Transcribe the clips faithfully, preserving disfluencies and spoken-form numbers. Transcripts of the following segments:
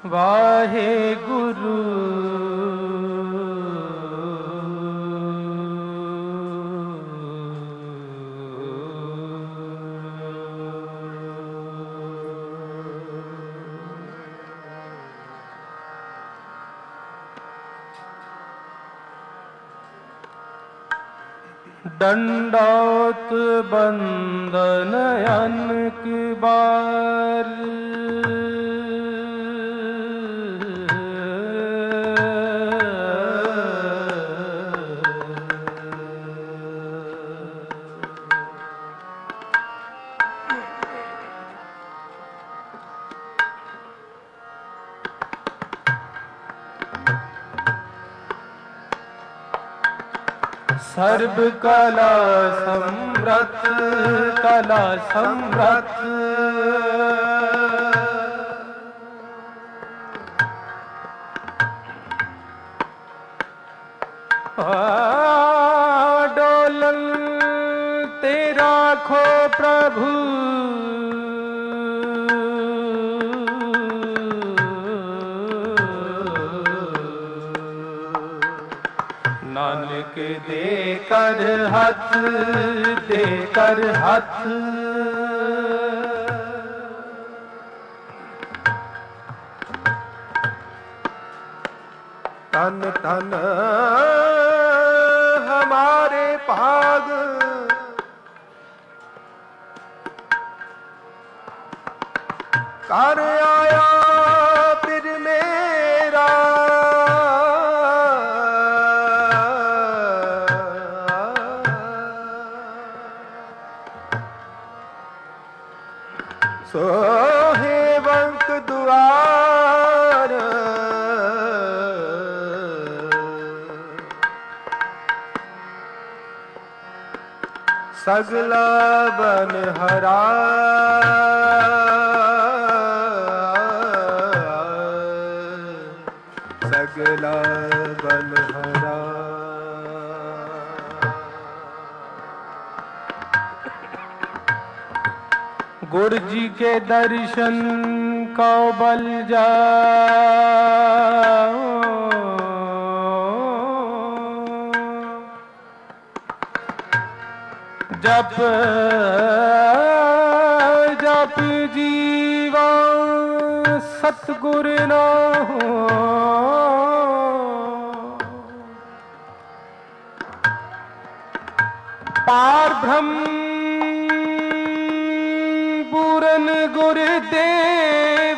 वाहे गुरु दंडौत बंदन अनक बार सर्व कला समृत कला समृत डोलन तेरा खो प्रभु नानक दे कर हथ दे कर हथ तन तन हमारे भाग कर आया फिर मेरा सोहे बंक दुआर सगला बन हरा सगला बन हरा गुरु जी के दर्शन को बल जाओ जप जप जीवा सतगुरु ना हो पार ब्रह्म पूरन गुरुदेव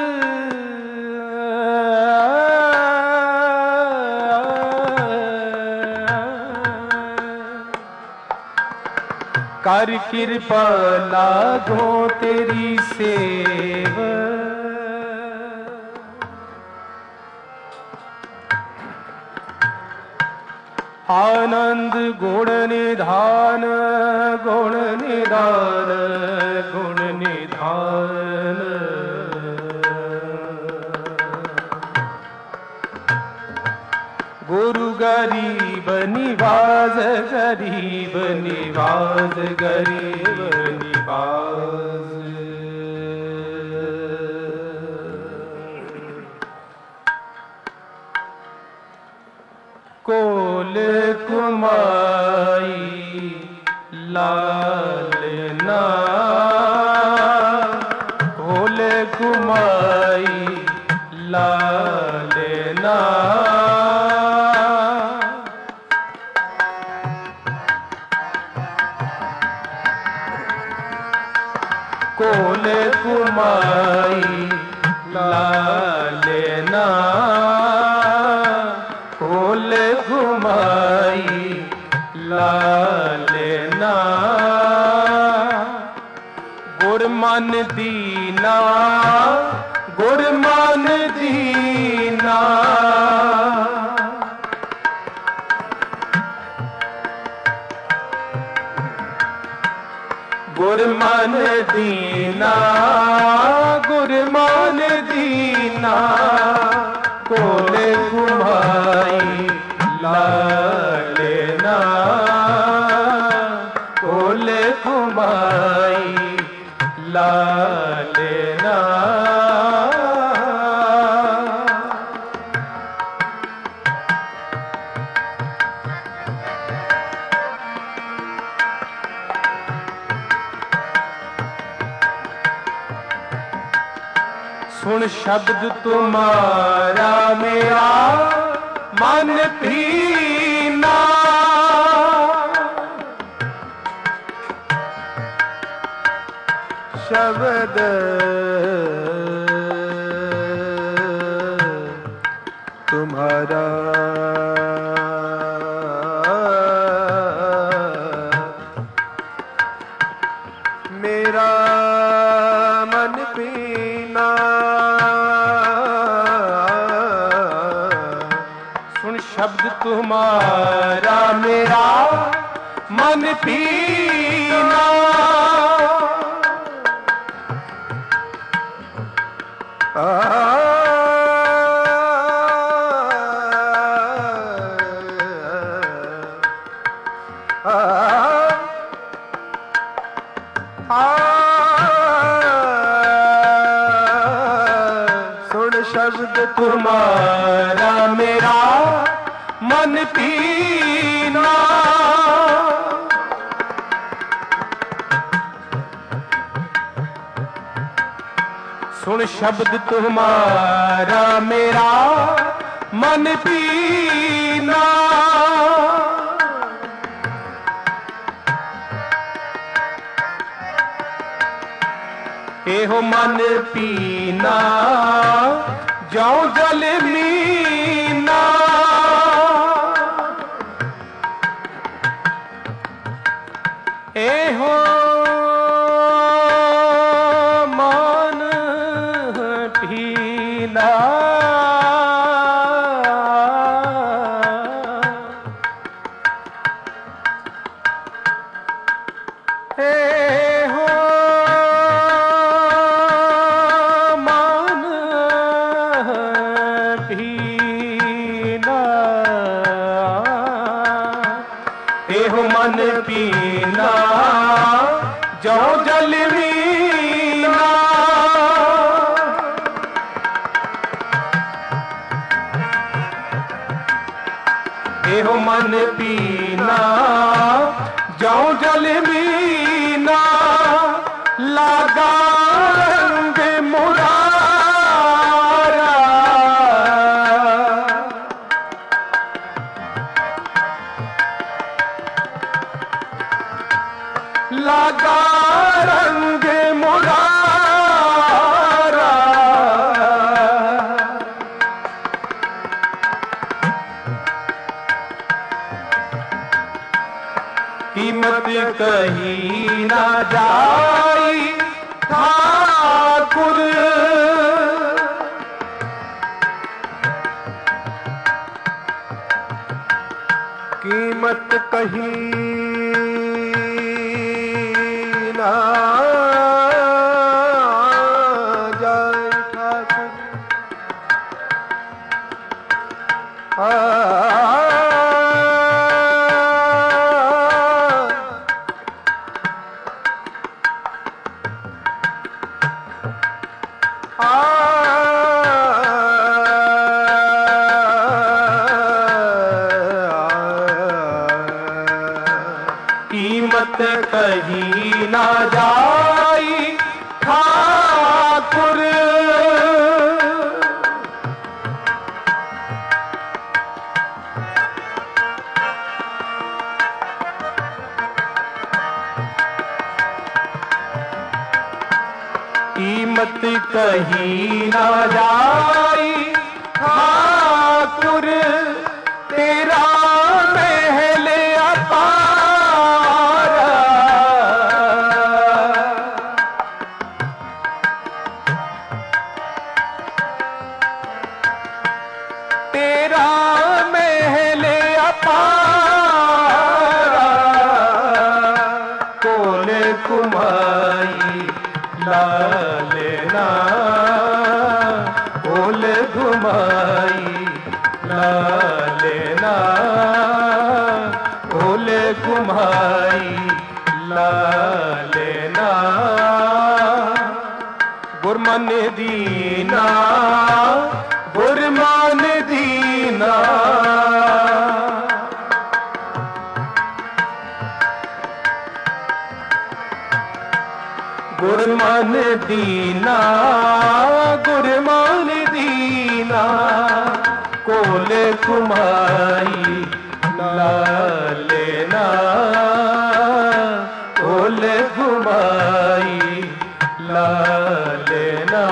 कर कृपा लागो तेरी सेव आनंद गुण निधान गुण निधान गुण निधान गुरु गरीब निवाज गरीब निवाज गरीब निवाज कोल कुमाई लालना कोल कुमाई लालना कोल कुमाई लालना कोल घुमाई लालना गुर मन दीना गुर मन दीना गुर मन दीना गुर मन दीना कोल घुमाई लालना कोल घुमाई लालना सुन शब्द तुम्हारा मेरा मन पीना, शब्द तुम्हारा मेरा मन पीना, सुन शब्द तुम्हारा मेरा मन पीना, आ, आ, आ, सुन शब्द तुम्हारा मेरा मन पीना, सुन शब्द तुम्हारा मेरा मन पीना, एहो मन पीना जाऊं जल मीना, एहो मन पीना, एहो मन पीना, एहो मन पीना जाऊं जल मीना, एहो मन पीना जाऊं जल मीना, लागा रंग मुरारा, लागा रंग मुरारा, कीमत कहीं ना जाई ठाकुर, कीमत कहीं ना जाए ठाकुर, आ, कीमत कहीं ना जाई ठाकुर, कीमत कहीं ना जाई ठाकुर, तेरा महल अपारा, तेरा महल अपारा, कोल कुमाई लालना, कोल घुमाई लालना, कोल घुमाई लालना, गुरमान दीना, गुरमान दीना, गुरमान दीना गुरमान दीना कोल कुमाई लालेना कोल कुमाई लालेना।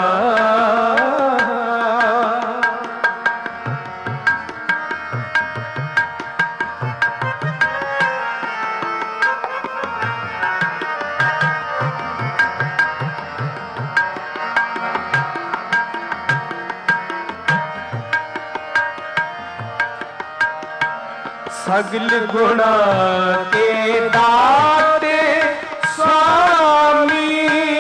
सगल गुणा के दाते स्वामी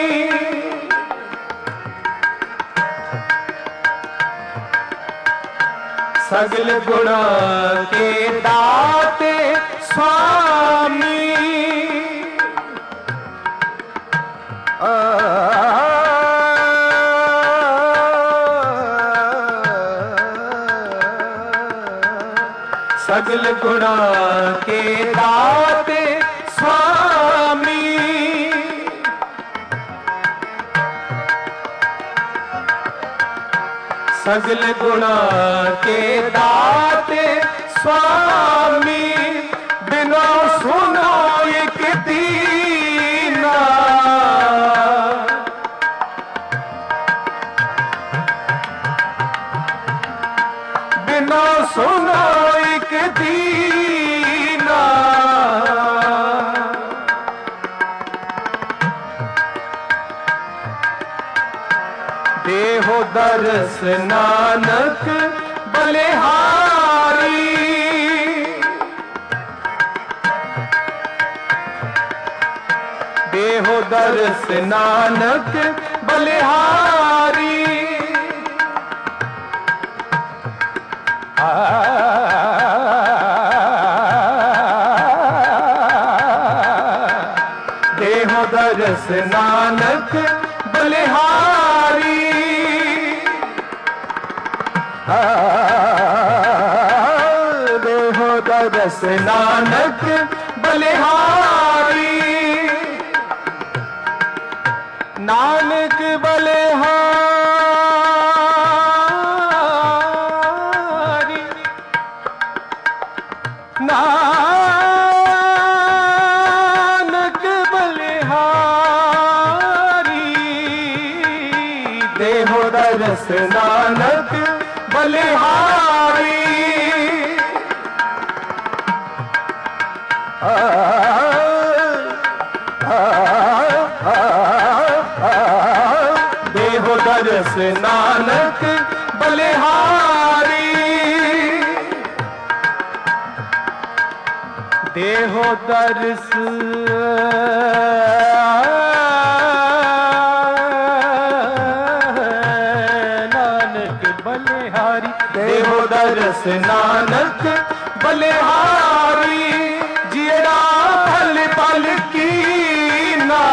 सगल गुणा के दाते स्वामी सगल गुणा के दाते स्वामी सगल गुणा के दाते स्वामी बिना सुना एक दीना बिना सुना दीना देहो दर्श नानक बलिहारी देहो दर्श नानक बलिहारी देहो दर्श नानक बलिहारी देहो दर्श नानक बलिहारी नानक बलिहारी नानक बलिहारी देहो दर्श नानक बलिहारी आ, आ, आ, आ, देहो दर्श नानक बलिहारी देहो दर्श नानक बलिहारी देहो दर्श नानक बलिहारी जियरा पल पल की ना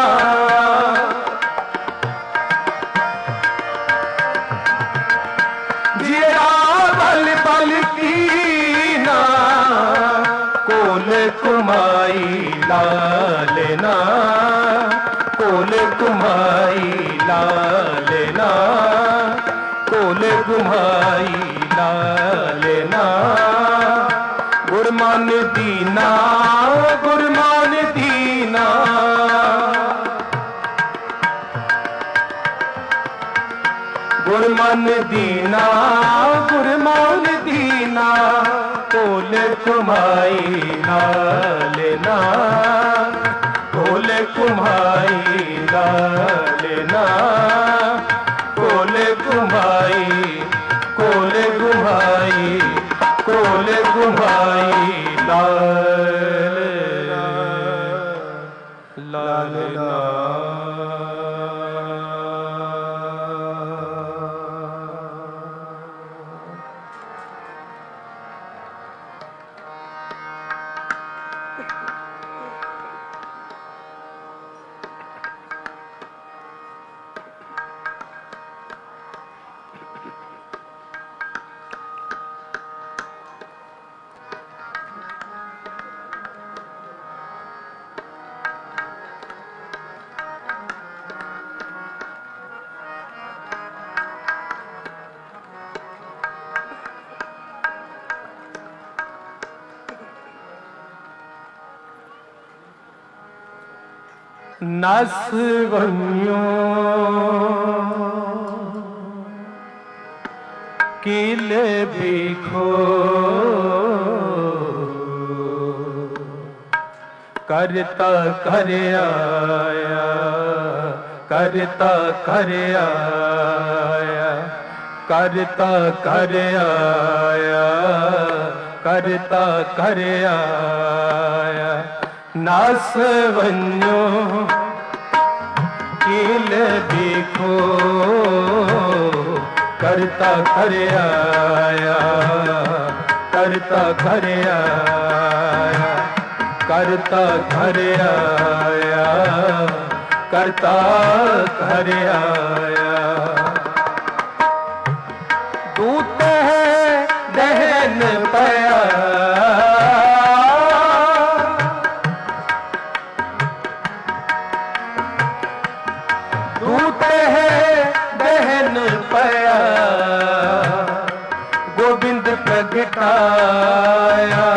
जियरा पल पल की ना कोल कुमाई लालेना कोल कुमाई लालेना कोल कुमाई लालेना गुरमान दीना गुरमान दीना गुरमान दीना गुरमान दीना कोल कुमाई लालेना कोल कुमाई लालेना कोल कुमाई कोल कुमाई कोल कुमाई लालेना लालेना नस वन्यो किल बिखो करता कर आया करता कर आया करता कर आया करता कर आया नास वन्यो किल बिखो करता कर आया करता कर आया करता कर आया करता कर आया दूत है दहन पया दूत है दहन पया गोविंद प्रगटाया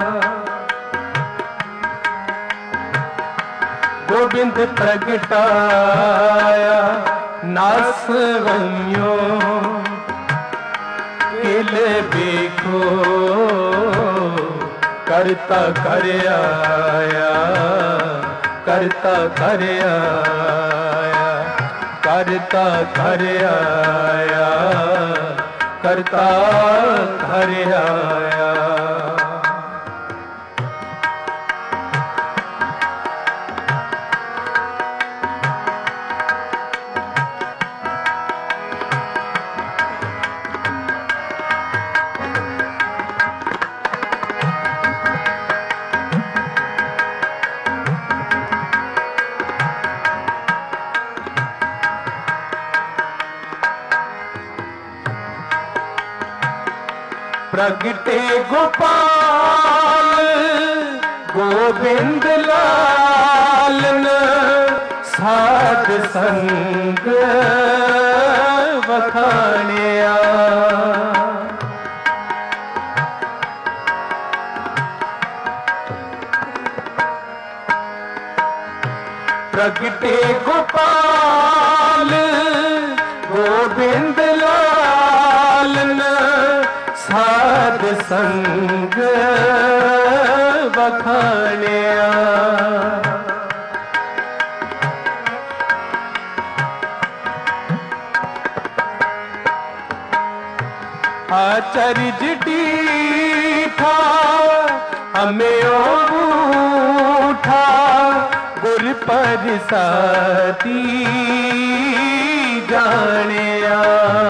गोविंद प्रगटाया नास वन्यो किल बिखो करता कर आया करता कर आया करता कर आया करता कर आया प्रगटे गोपाल गोविंद लालन साध संग वखाणिया प्रगटे गोपाल गोविंद लालन साध संग वखाणिया आचर्य डीठा हमें उठा गुर परिसाती जानिया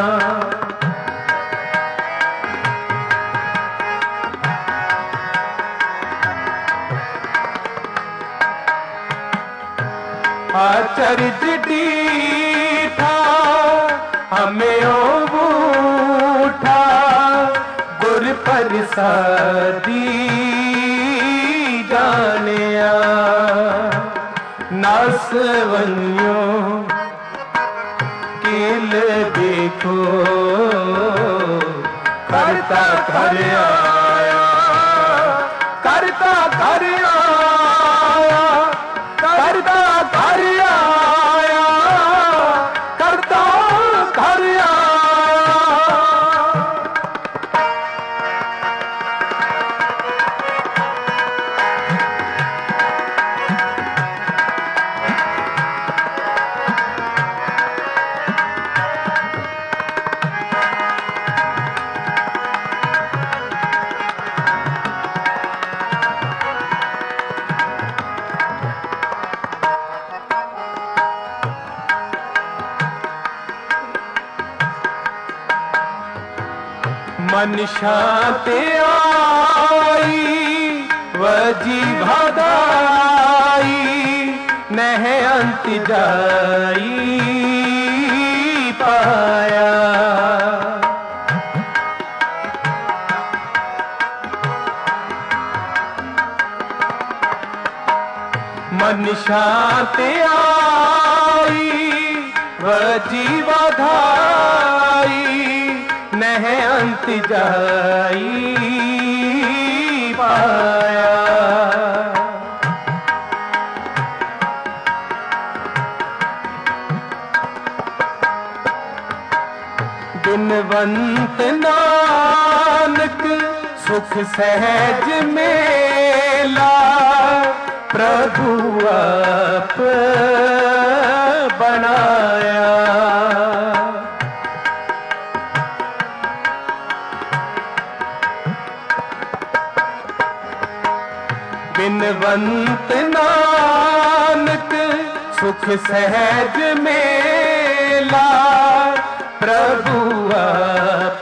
आचर्य डीठा हमें उठा गुर परिसादी जानिया नास वन्यो किल बिखो करता कर आया करता कर आया करता कर आया करता कर आया मन शांति आई वजी भदाई नह अंत जाई पाया मन शांति आई वजी बधाई नह अंत जाई पाया बिनवंत नानक सुख सहज मेला, प्रभु आप बनाया। बिनवंत नानक सुख सहज मेला, प्रभु आप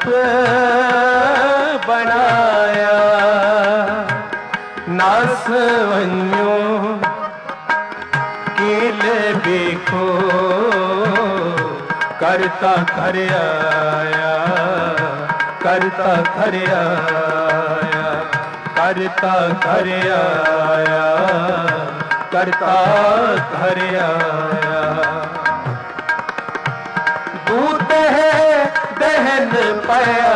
बनाया। नासवन्यो केल देखो, करता कर आया, करता कर आया, करता कर आया, करता कर आया। दूत है दहन पाया,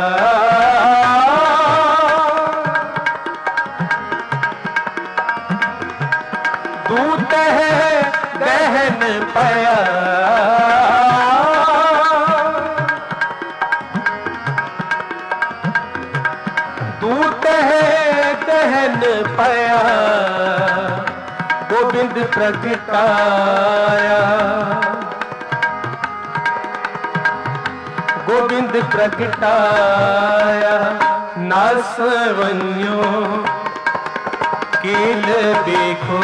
दूत है दहन पाया, दूत है दहन पाया, गोविंद प्रगटाया, गोविंद प्रगटाया। नासवन्यो केल देखो,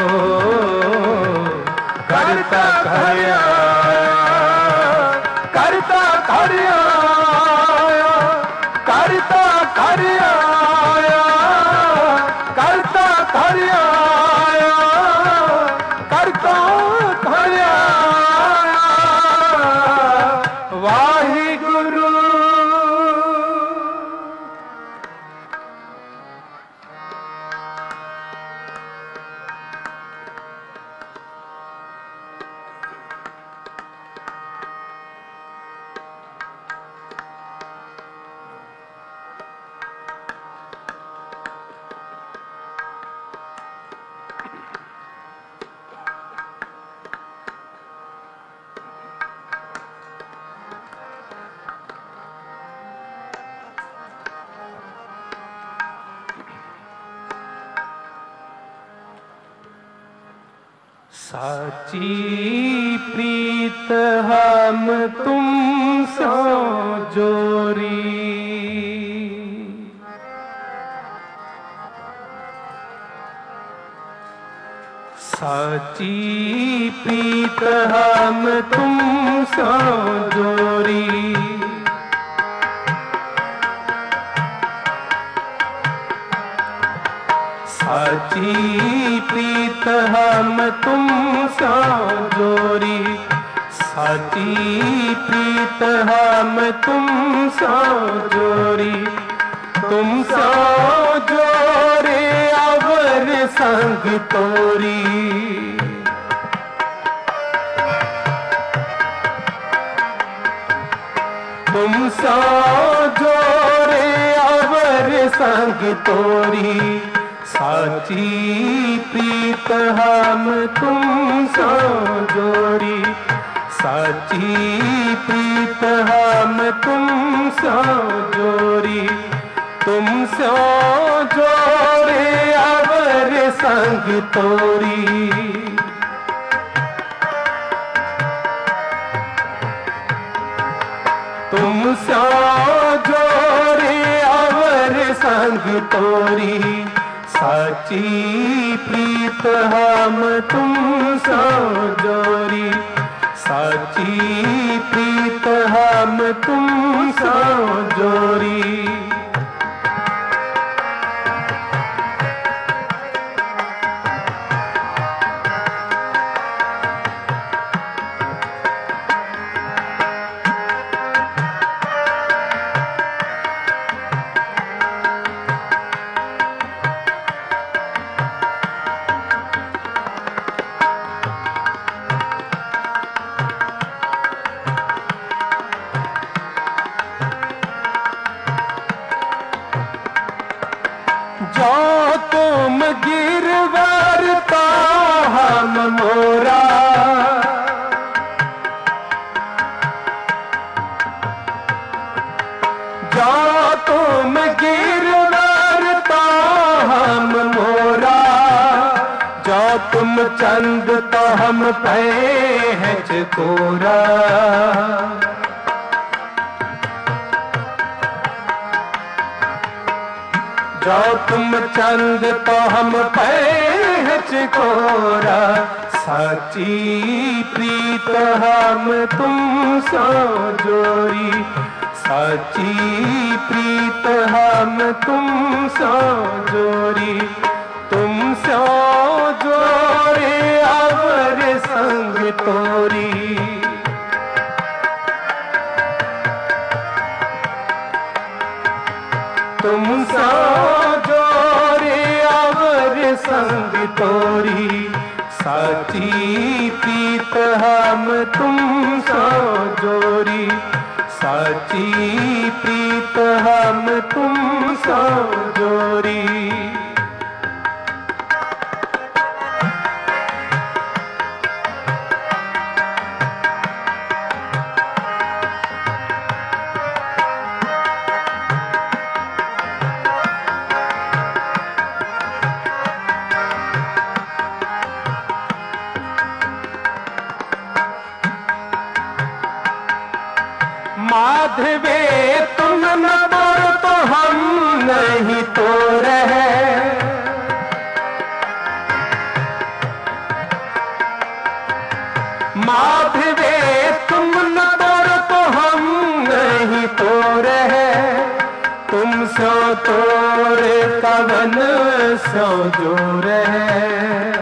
करता कर आया, करता कर आया, करता कर आया, करता कर आया, करता कर आया। वाहिगुरु साची प्रीत हम तुम सो जोरी, साची प्रीत हम तुम सो जोरी। साची प्रीत हम तुम सो जोरी, साची प्रीत हम तुम सो जोरी। तुम सो जोरे अवर संग तोरी, तुम सो जोरे अवर संग तोरी। साची प्रीत हम तुम सो जोरी, साची प्रीत हम तुम सो जोरी। तुम सो जोरे अवर संग तोरी, तुम सो जोरे अवर संग तोरी। साची प्रीत हम तुम सो जोरी, साची प्रीत हम तुम सो जोरी। चंद तो हम पे हैं चकोरा। जो तुम चंद तो हम पे हैं चकोरा। साची प्रीत हम तुम सो जोरी। साची प्रीत हम तुम सो जोरी। तुम सो जोरे अवर संग तोरी। तुम सो जोरे अवर संग तोरी। साची प्रीत हम तुम सो जोरी। साची प्रीत हम तुम सो जोरी। माधवे तुम न तोड़ तो हम नहीं तो रहे। माधवे तुम न तोड़ तो हम नहीं तो रहे। तुम सो तोड़ कवन सो जो रहे।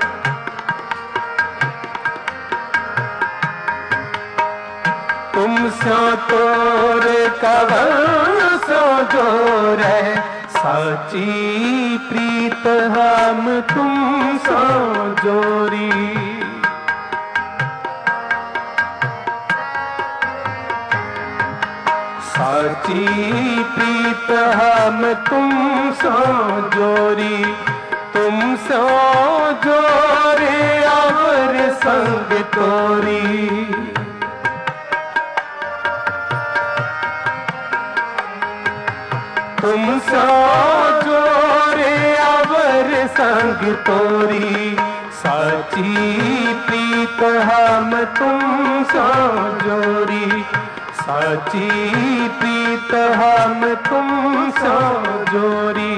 तुम सो तोर कवन सो जोर है। साची प्रीत हम तुम सो जोरी। साची प्रीत हम तुम सो जोरी। तुम सो जोरे अवर संग तोरी। तुम सो जोरे अवर संग तोरी। साची प्रीत हम तुम सो जोरी। साची प्रीत हम तुम सो जोरी।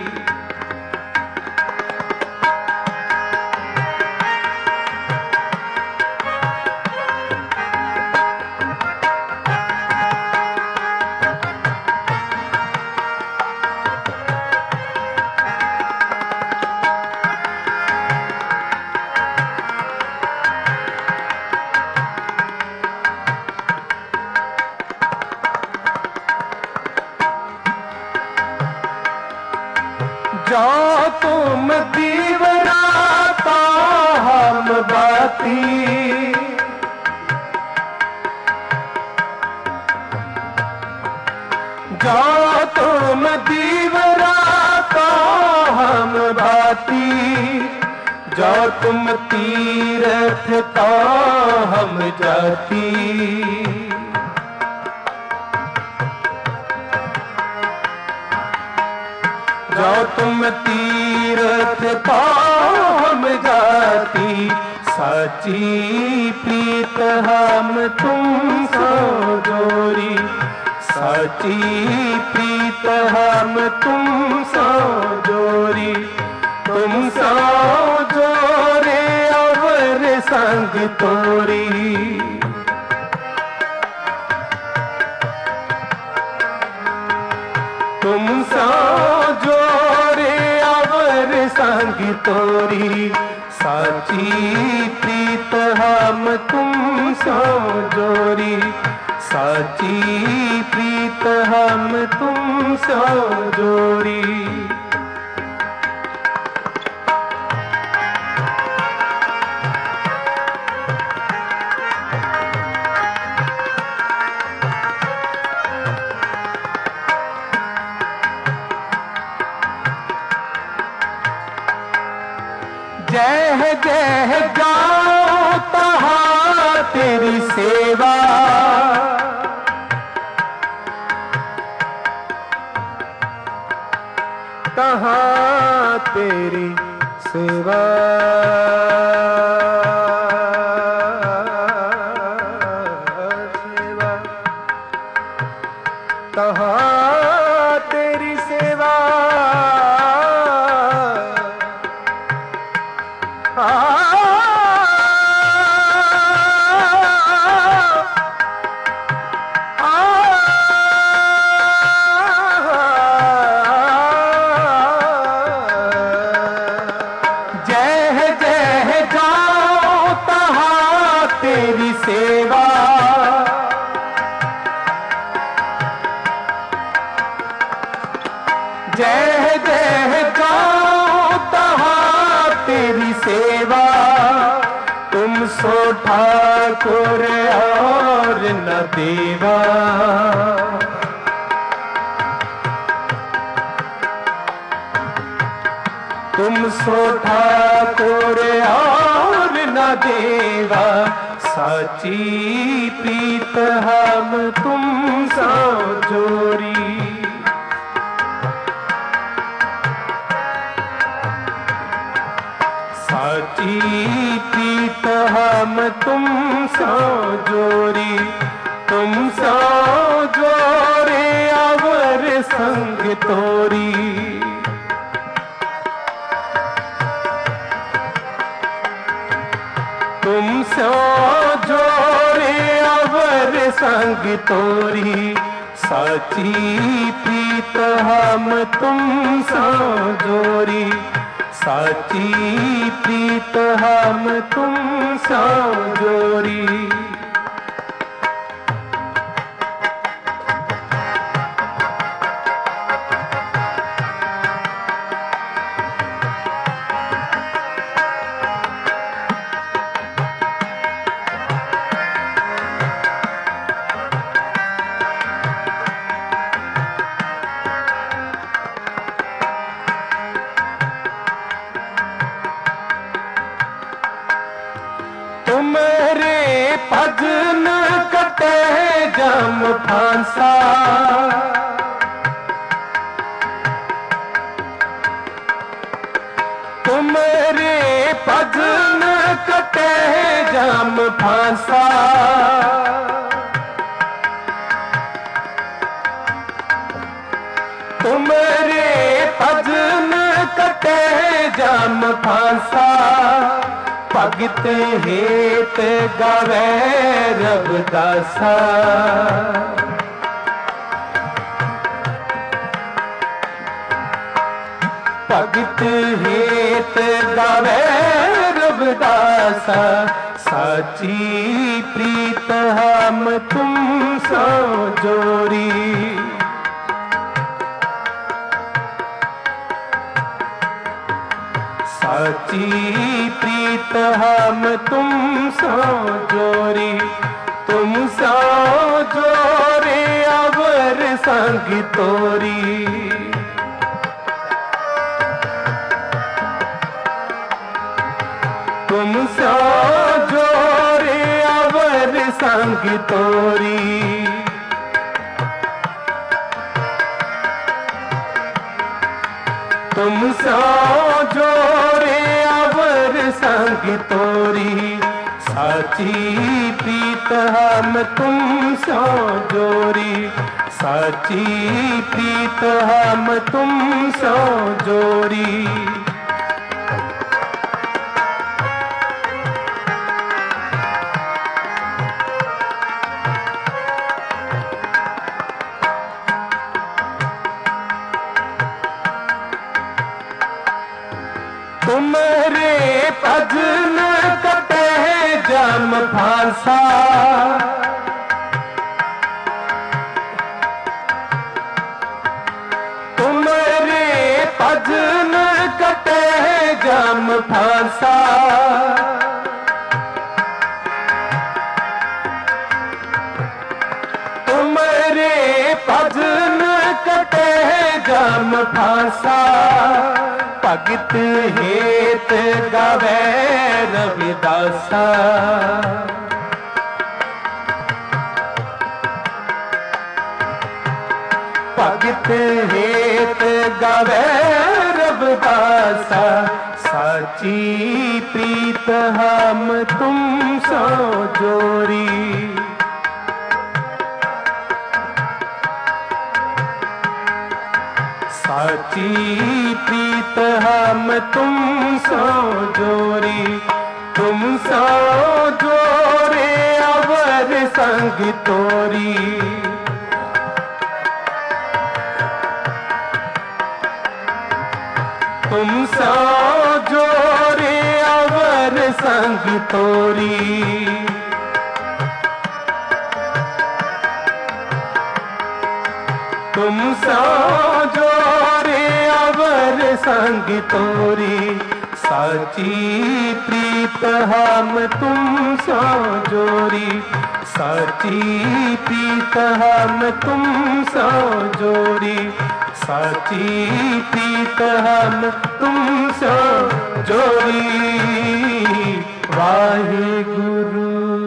जो तुम दीवरा तो हम बाती। जो तुम दीवरा तो हम बाती। जो तुम तीर्थ तो हम जाती। जो तुम तीर्थ तो हम जाती। साची प्रीत हम तुम सो जोरी। साची प्रीत हम तुम सो जोरी। तुम सो जोरे अवर संग तोरी। तुम सो जोरे अवर संग तोरी। साची प्रीत हम तुम सो जोरी। साची प्रीत हम तुम सो जोरी। जय जय गाओ तहाँ तेरी सेवा। तहाँ तेरी सेवा। तहाँ तेरी सेवा। जय जय जाओ तहाँ तेरी सेवा, तुम सो ठाकुर और न देवा। तुम सो ठाकुर और न देवा, साची प्रीत हम तुम सो जोरी। साची प्रीत हम तुम सो जोरी, तुम सो जोरे अवर संग तोरी। तुम सो जोरे अवर संग तोरी, साची प्रीत हम तुम सो जोरी। साची प्रीत हम तुम सो जोरी। तुम्हारे भजन कटे जम फांसा, तुम्हारे भजन कटे जम फांसा। तुम्हारे भजन कटे जम फांसा, भगत हेत गावे रविदासा। भगत हेत गावे रविदासा, साची प्रीत हम तुम सो जोरी। साची प्रीत हम तुम सो जोरी, तुम सो जोरे अवर संग तोरी। तुम सो जोरे अवर संग तोरी। तुम सो जोरे अवर संग तोरी, साची प्रीत हम तुम सो जोरी। साची प्रीत हम तुम सो जोरी। तुम्हारे भजन कटे जम फांसा, तुम्हारे भजन कटे जम फांसा। तुम्हारे भजन कटे जम फांसा, भगत हेत गावे रविदासा। भगत हेत गावे रविदासा, साची प्रीत हम तुम सो जोरी। साची प्रीत हम तुम सो जोरी, तुम सो जोरे अवर संग तोरी। तुम सो जोरे अवर संग तोरी। तुम सो जोरे अवर संग तोरी, साची प्रीत हम तुम सो जोरी, साची प्रीत हम तुम सो जोरी, साची प्रीत हम तुम सो जोरी। वाहेगुरु।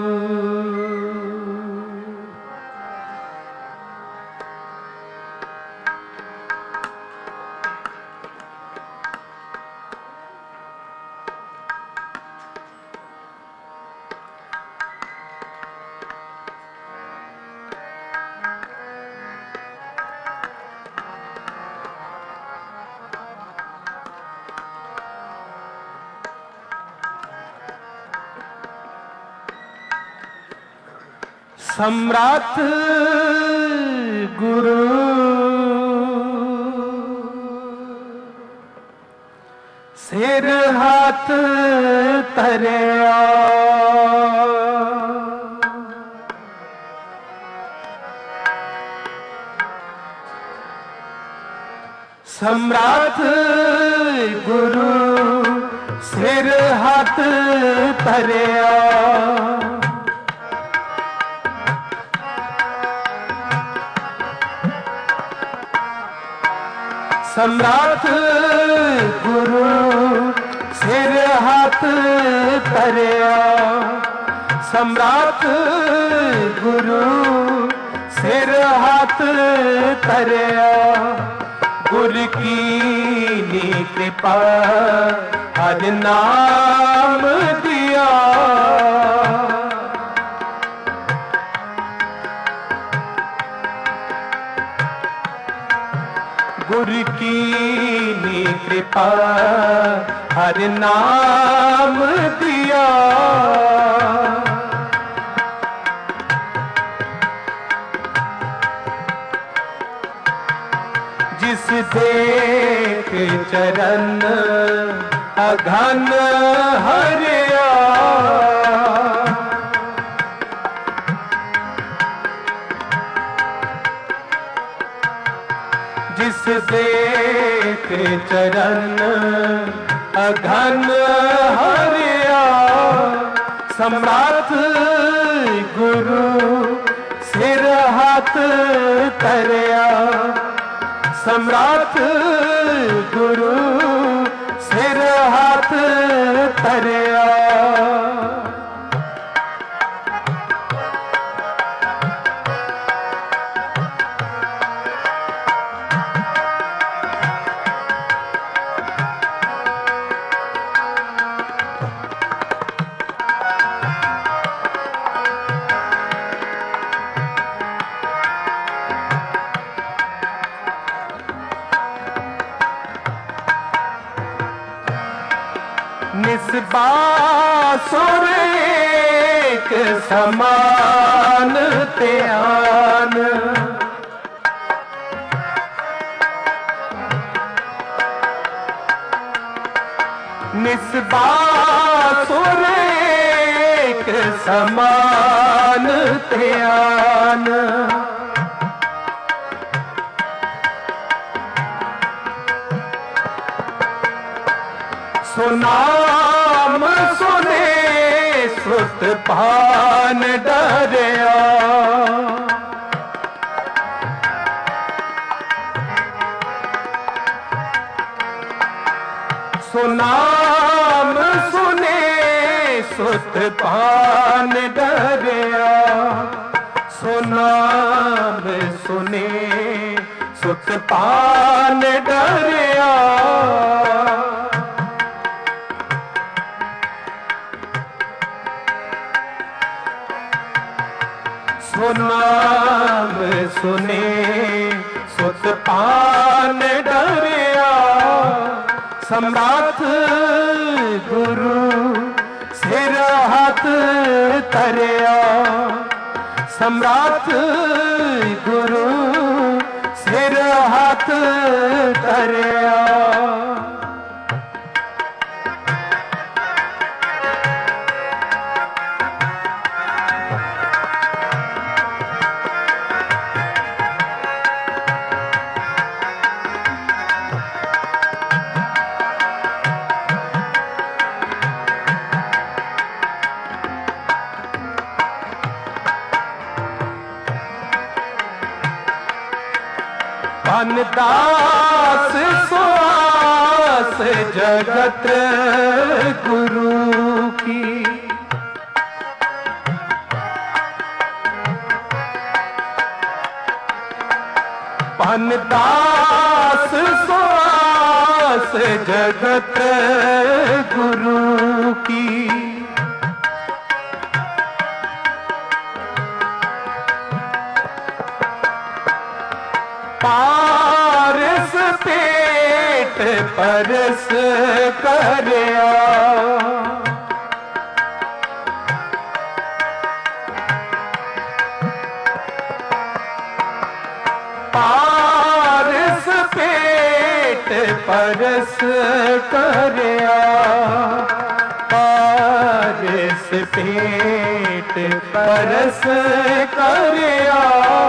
सम्राट गुरु सिर हाथ तरिया, सम्राट गुरु सिर हाथ तरिया। सम्राट गुरु सिर हाथ तरिया, सम्राट गुरु सिर हाथ तरिया। गुरु की कृपा हर नाम दिया, गुरु की कृपा हर नाम दिया। जिस देख चरण अघन हरिया, जिस देख चरण अघन हरिया। सम्राट गुरु सिर हाथ तरिया, सम्राट गुरु सिर हाथ तरिया। निस्बासुर एक समान त्यान, निस्बासुर एक समान त्यान। सुनाम सुने सुत पान डरिया, सुनाम सुने सुत पान डरिया, सुनाम सुने सुत पान डरिया। सुनाम सुने सुत पान डरिया सम्राट गुरु सिर हाथ तरिया सम्राट गुरु सिर हाथ तरिया दास सुआस जगत गुरु की पन दास सुआस जगत गुरु की पारस पेट परस करया पारस पेट परस करया पारस पेट परस करया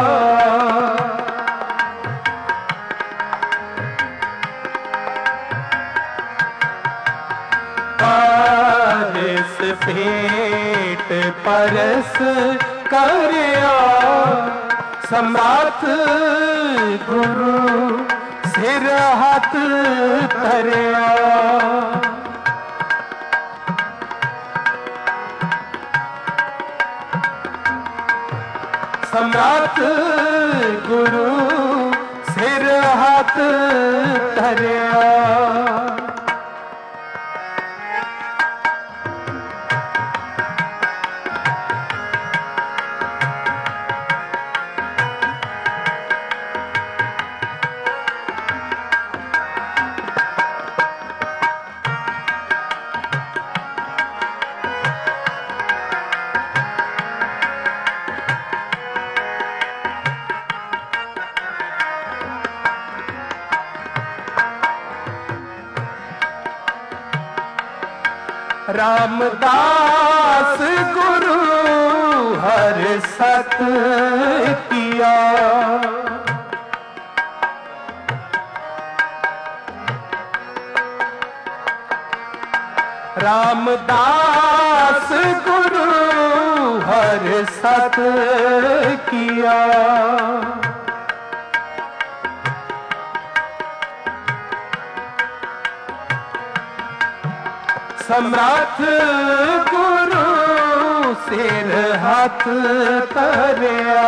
पेट परस करया सम्राट गुरु सिर हाथ तरिया सम्राट गुरु सिर हाथ तरिया रामदास गुरु हर सत किया रामदास गुरु हर सत किया सम्राट गुरु सिर हाथ तरिया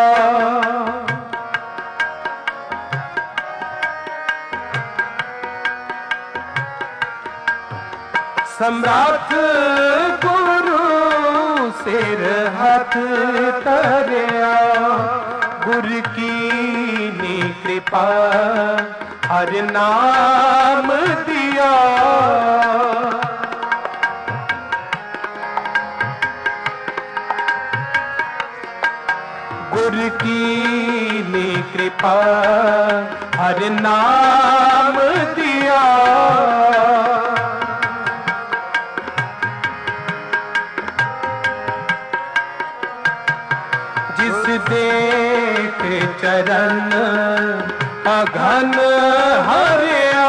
सम्राट गुरु सिर हाथ तरिया गुरु की नी कृपा हर नाम दिया गुरु की नी कृपा हर नाम दिया जिस देख चरण अघन हरिया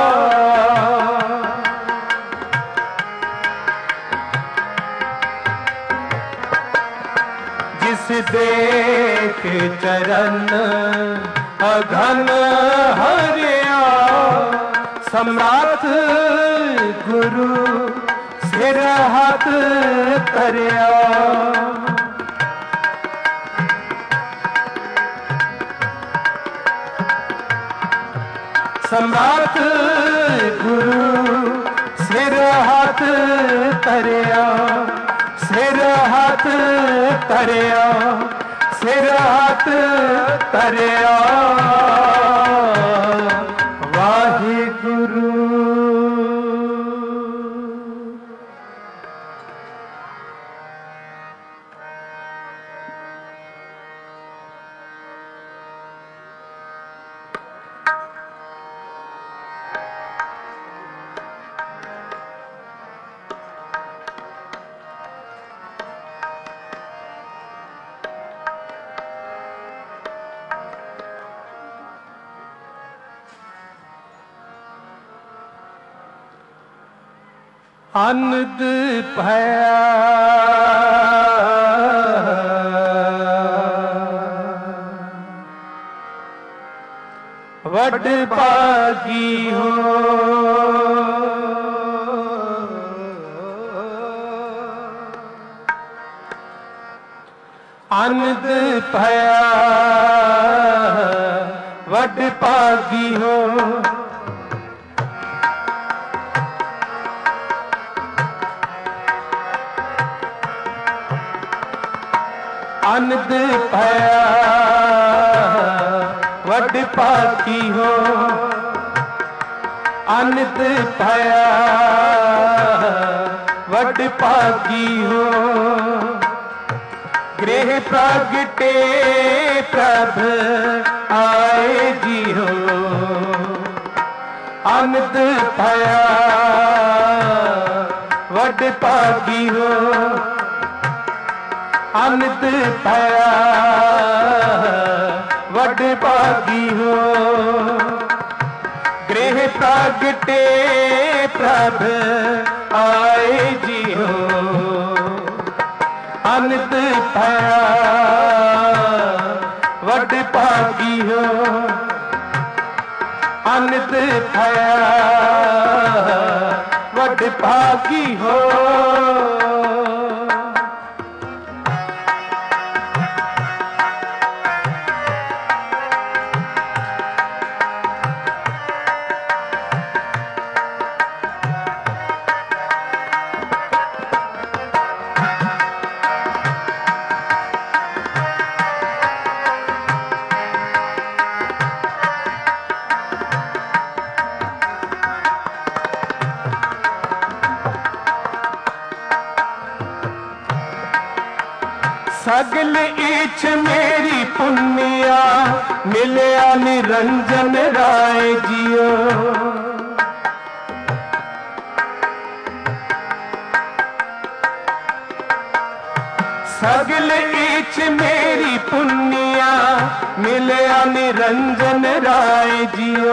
देख चरण अघन हरिया सम्राट गुरु सिर हाथ तरिया सम्राट गुरु सिर हाथ तरिया सिर हाथ तरिया सिर हथ तरिया वाहिगुरु। अनद भया वड भागी हो, अनद भया वड भागी हो। अनद भया वड भागी हो, अनद भया वड भागी हो। गृह प्रगटे प्रभ आए जी हो, अनद भया वड भागी हो, अनद भया वड भागी हो। गृह प्रगटे प्रभ आए जी हो, अनद भया वड भागी हो, अनद भया वड भागी हो। सगल इछ मेरी पुनिया मिलिया निरंजन राय जियो। सगल इछ मेरी पुनिया मिलिया निरंजन राय जियो।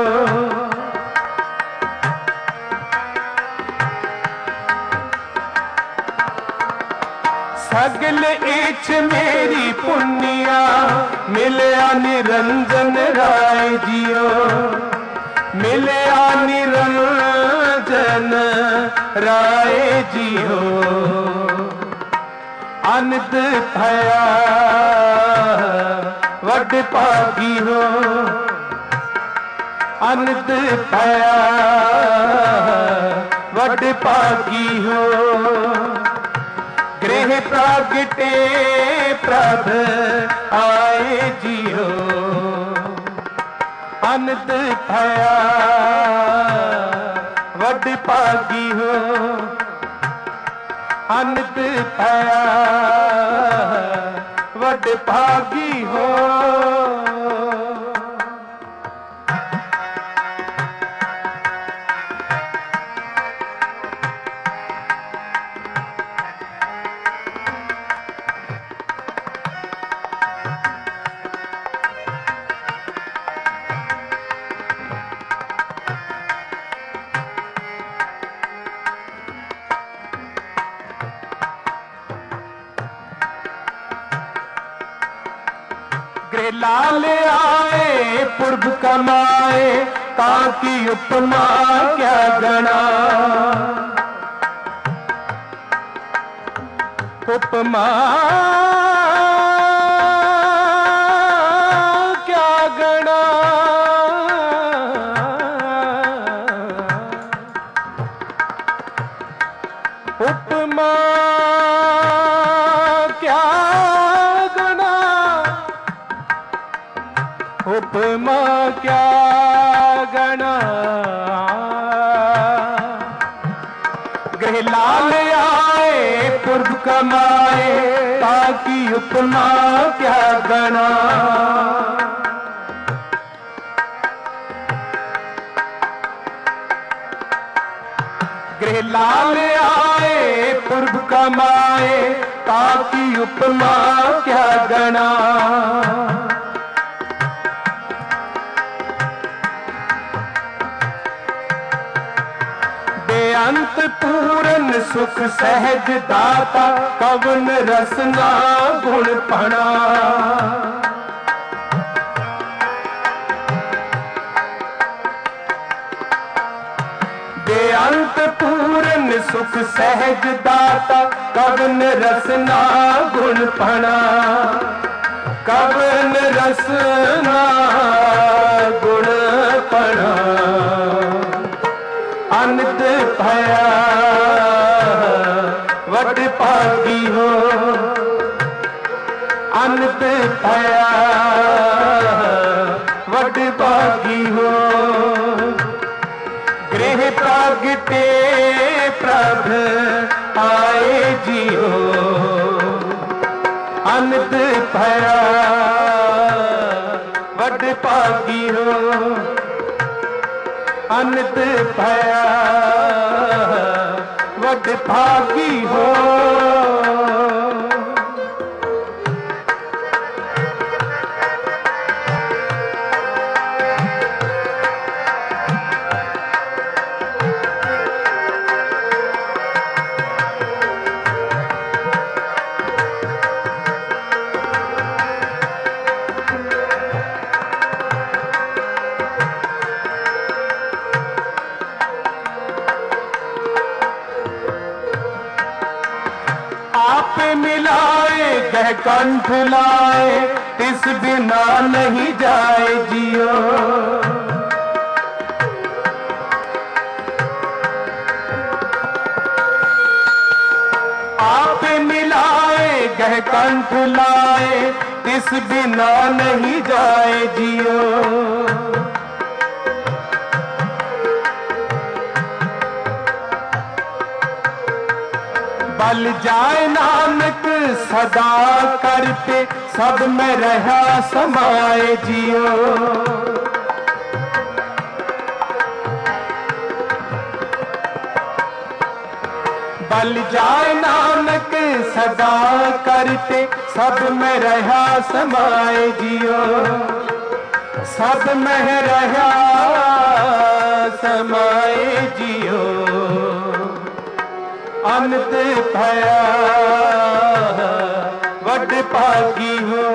सगल इछ मेरी पुनिया मिलिया निरंजन राय जियो, मिलिया निरंजन राय जियो। अनद भया वड भागी हो, अनद भया वड भागी हो। गृह प्रगटे प्रभ आए जियो, अनद भया वड भागी हो, अनद भया वड भागी हो। लाल आए पुरब कमाए ताकि उपमा क्या गणा। उपमा क्या गणा, उपमा क्या गणा। उपमा क्या गणा। गृह लाल आए पूर्व कमाए ताकि उपमा क्या गणा। गृह लाल आए पूर्व कमाए ताकि उपमा क्या गणा। बेअंत पूरन सुख सहज दाता कवन रसना गुण पणा। बेअंत पूरन सुख सहज दाता कवन रसना गुण पणा। कवन रसना गुण पणा। अनंत भया वड भागी हो। अनंत भया वड भागी हो। गृह प्रगटे प्रभ आए जियो। अनंत भया वड भागी हो। अनंत भया वड भागी हो। आप मिलाए कह कंठ लाए तिस बिना नहीं जाए जियो। आप मिलाए कह कंठ लाए तिस बिना नहीं जाए जियो। बल जाए नानक सदा करते सब में रहा समाए जियो। बल जाए नानक सदा करते सब में रहा समाए जियो। सब में रहा समाए जियो। अनंत भया वड भागी हो।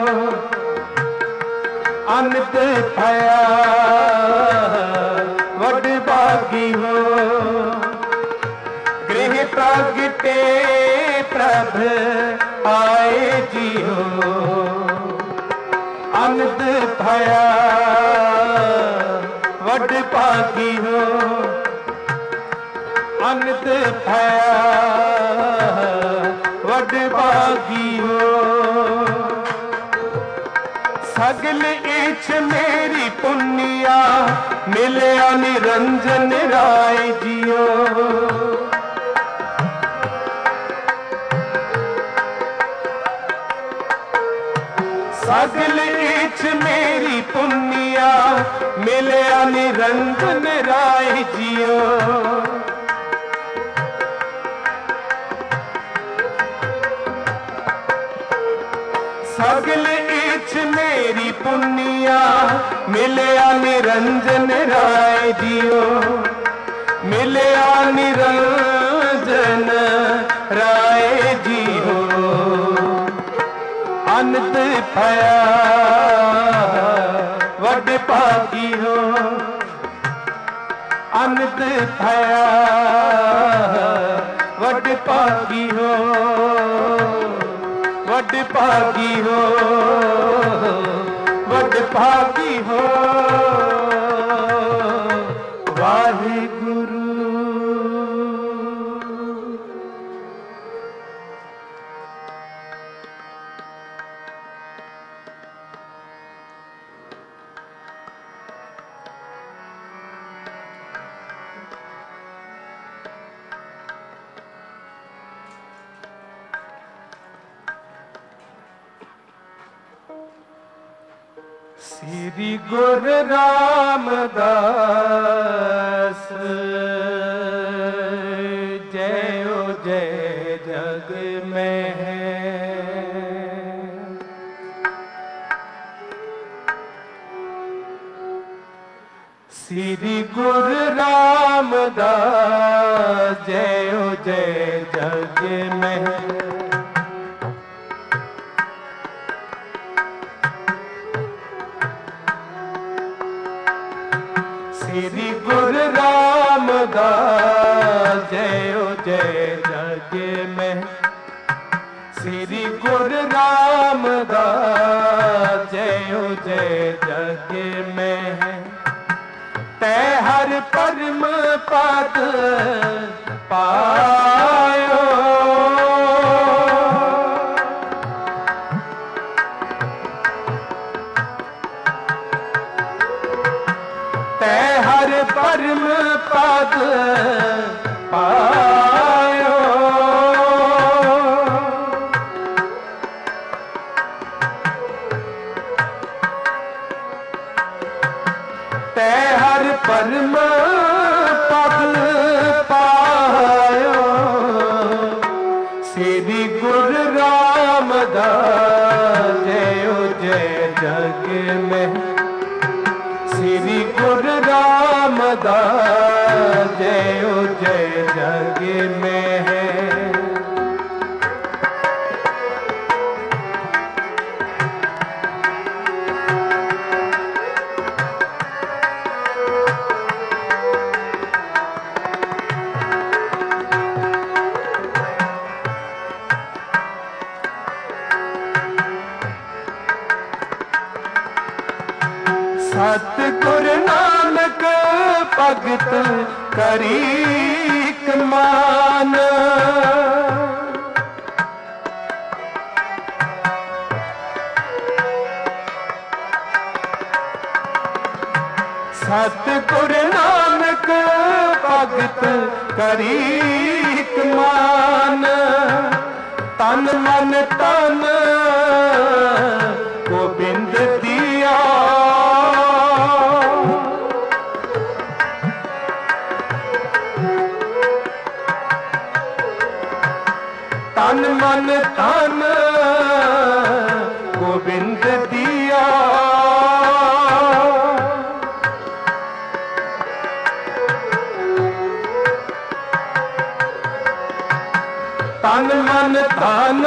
अनंत भया वड भागी हो। गृह प्रगटे प्रभ आए जियो। अनंत भया वड भागी हो। अनंत भया वड भागी हो। सगल इछ मेरी पुनिया मिलया निरंजन राय जियो। सगल इछ मेरी पुनिया मिलया निरंजन राय जियो। सगल इछ मेरी पुनिया मिलया निरंजन राय जियो। मिलया निरंजन राय जियो। अनंत भया वड भागी हो। अनंत भया वड भागी हो। वड भागी हो। वड भागी हो। वाहिगुरु। श्री गुरु रामदास जय जय जग में है। श्री गुरु रामदास जय जय जग में है। श्री गुरु रामदास जय जय जग में। श्री गुरु रामदास जय जय जग में है। तै हर परम पद पायो। तै हर परम पद पायो। तै हर परम पद पायो। श्री गुरु रामदास जय जय जग में। श्री गुरु रामदास जय जय जग में है। सतगुरु नानक भगत करीक मान। सतगुरु नानक भगत करीक मान। तन मन तन गोबिंद दिया। तन मन तन गोबिंद दिया। तन मन तन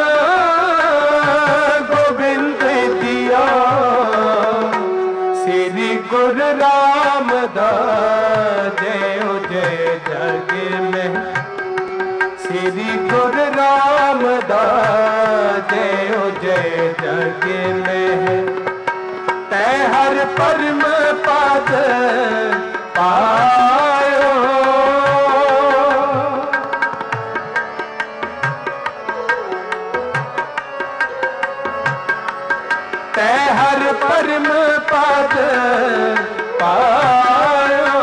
गोबिंद दिया। श्री गुरु रामदास जय जय जग में। श्री गुरु रामदास जय जय जग में है। तै हर परम पद पायो। तै हर परम पद पायो।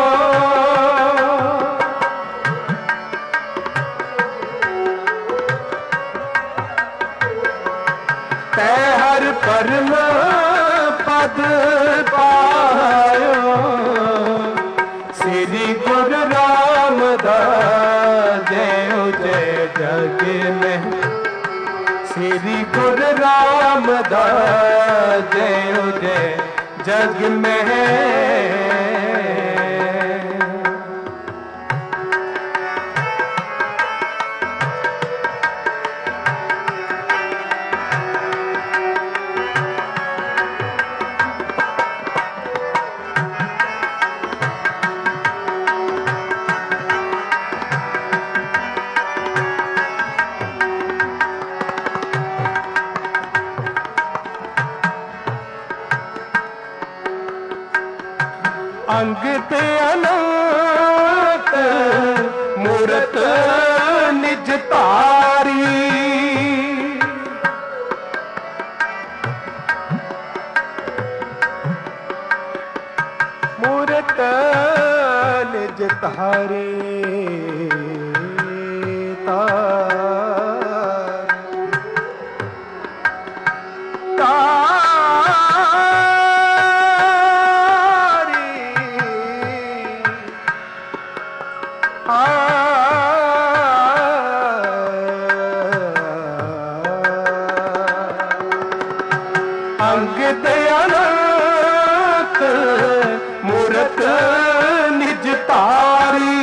तै हर परम पद पायो। श्री गुरु रामदास जय जय जग में। श्री गुरु रामदास जय जय जग में है। अंग ते अनंत मूरत निज तारी। मूरत निज तारी तार अंग दयानंत मूरत निज तारी।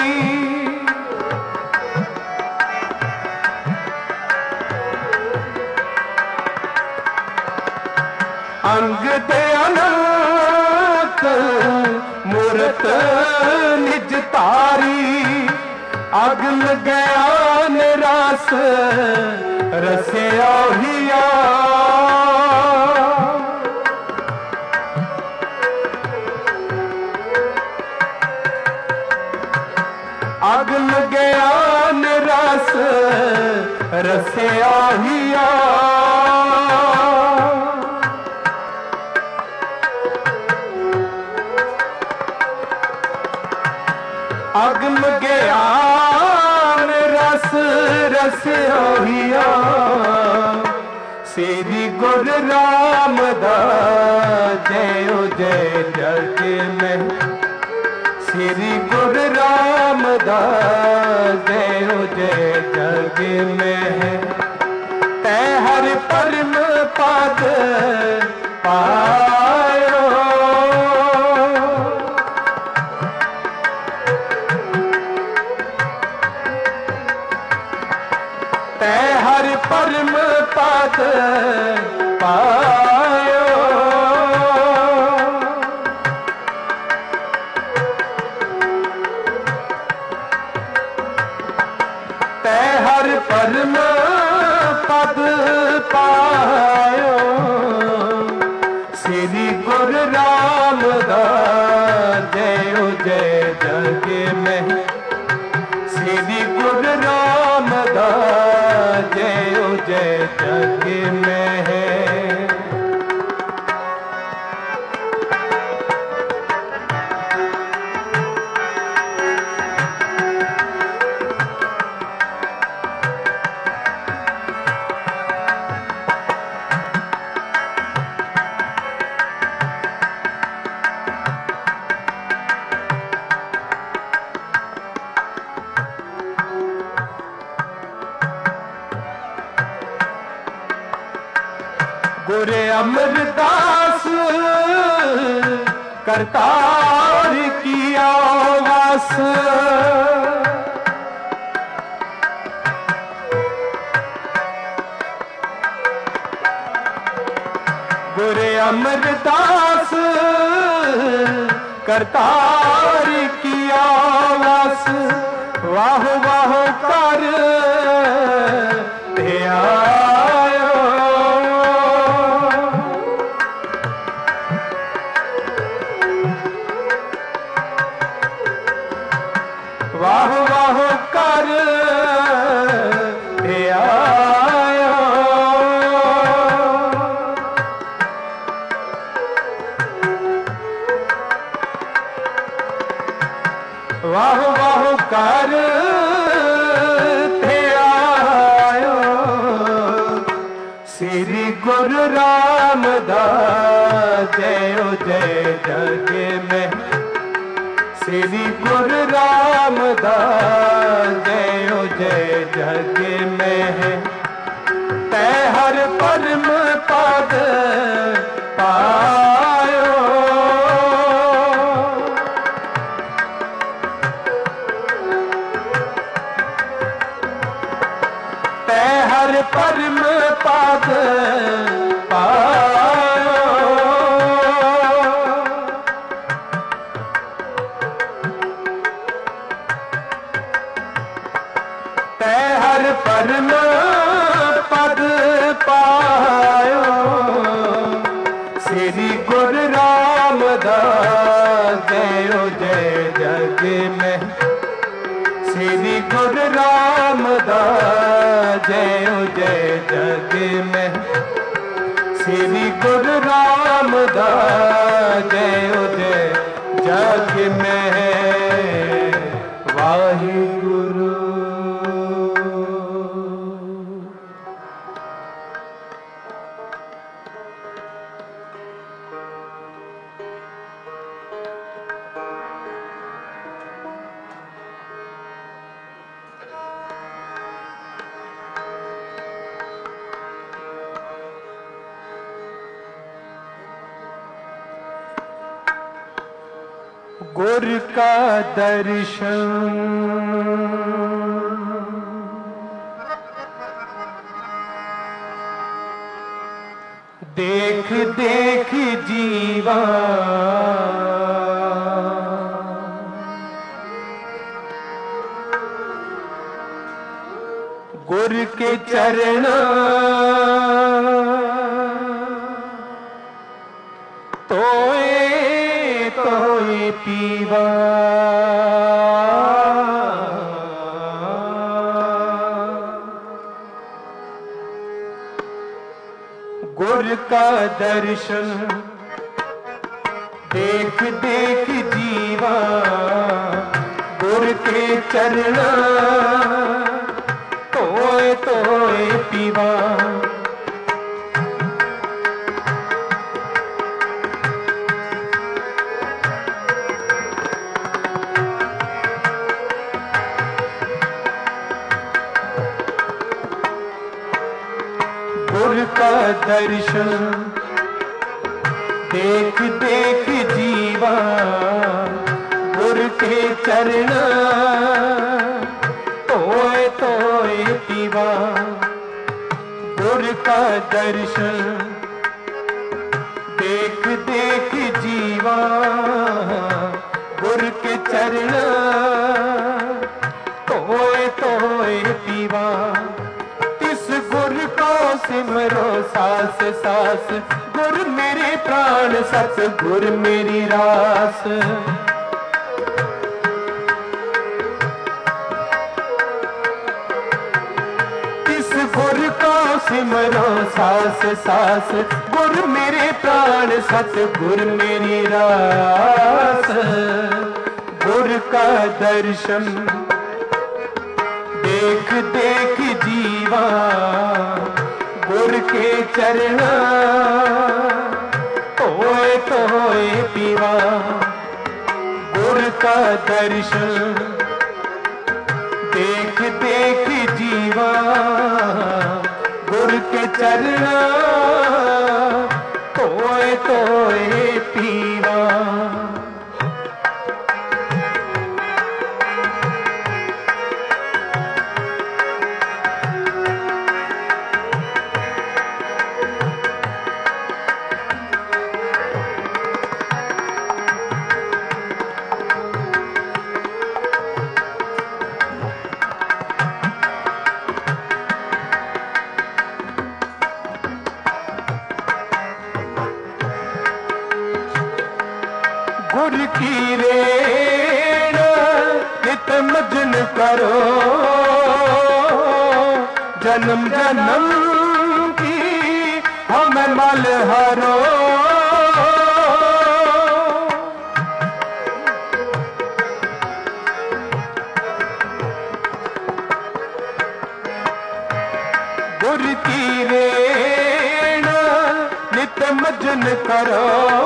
अंग दयानंत मूरत निज तारी। अगल ज्ञान रस रस्या हिया। अगल ज्ञान रस रस्या हिया। अगम ज्ञान रस रस्या हिया। श्री गुरु रामदास जय जय जग में। श्री गुरु रामदास जय जय जग में। तै हर परम पद पायो। तै हर परम पद पायो। तै हर परम पद पायो। श्री गुरु रामदास जय जय जग में। श्री गुरु रामदास जय जय जग में है। गुरु अमरदास करतार किया वास। गुरु अमरदास करतार किया वास। वाह वाह कर आयो। वाह वाह कर आयो। वाह वाह कर आयो। श्री गुरु रामदास जय जय जग में। श्री गुरु रामदास जय जय जग में है। तै हर परम पद पायो। तै हर परम पद पायो। तै हर परम पद पायो। श्री गुरु रामदास जय जय जग में। श्री गुरु रामदास जय जय जग में। श्री गुरु रामदास जय जय जग में। वाहिगुरु। गुर का दर्शन देख देख जीवा, गुर के चरण तोए तोए पीवा। गुर का दर्शन देख देख जीवा, गुर के चरण तोए तोए पीवा। गुर का दर्शन देख देख जीवा, गुर के चरण तोए तोए पीवा। गुर का दर्शन देख देख जीवा, गुर के चरण तोए तोए पीवा। तिस गुर को सिमरो सास सास, गुर मेरे प्राण सत गुर मेरी रास। तिस गुर को सिमरो सास सास, गुर मेरे प्राण सत गुर मेरी रास। गुर का दर्शन देख देख जीवा, गुर के चरण तोए तोए पीवा। गुर का दर्शन देख देख जीवा, गुर के चरण तोए तोए पीवा। गुर की रेण नित मजन करो, जन्म जन्म की हम मल हरो। गुर की रेण नित मजन करो,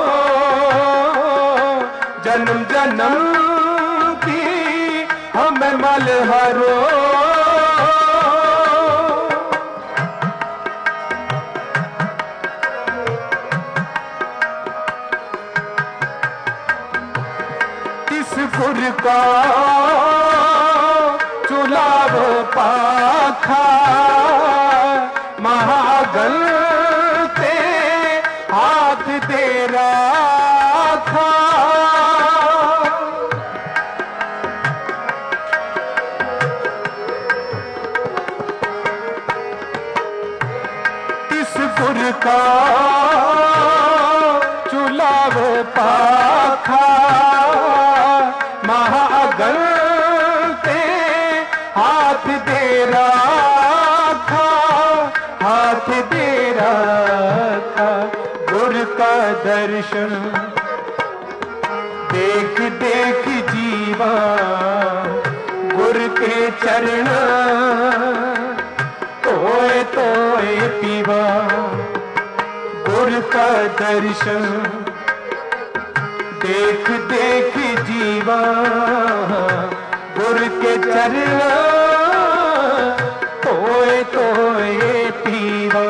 जन्म जन्म की हम मल हरो। तिस गुर का चुलाव पाखा, महागल ते हाथ दे राखा। गुर का चुलाव पाखा, महागल ते हाथ दे राखा, हाथ दे राखा। गुर का दर्शन देख देख जीवा, गुर के चरण तोए तोए पीवा। गुर का दर्शन देख देख जीवा, गुर के चरण तोए तोए पीवा।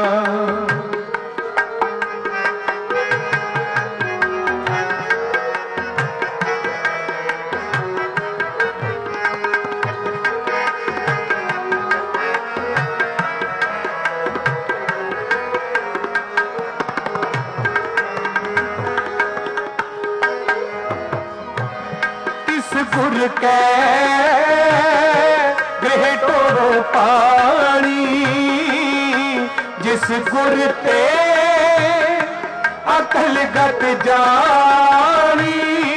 गुर कै गृह टोरो पानी, जिस गुर ते अकल गत जानी।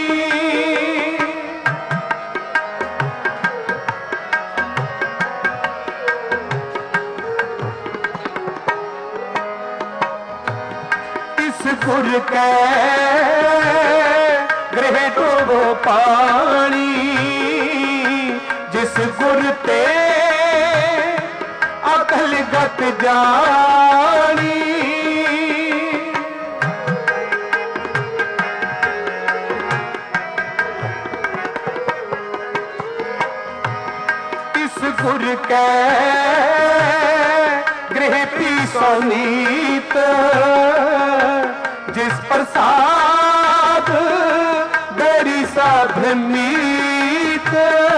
इस गुर कै गृह टोरो पानी, जिस गुर ते अकल गत जानी। इस गुर कै गृह पीसो नीत, जिस प्रसाद गरी साध मीत।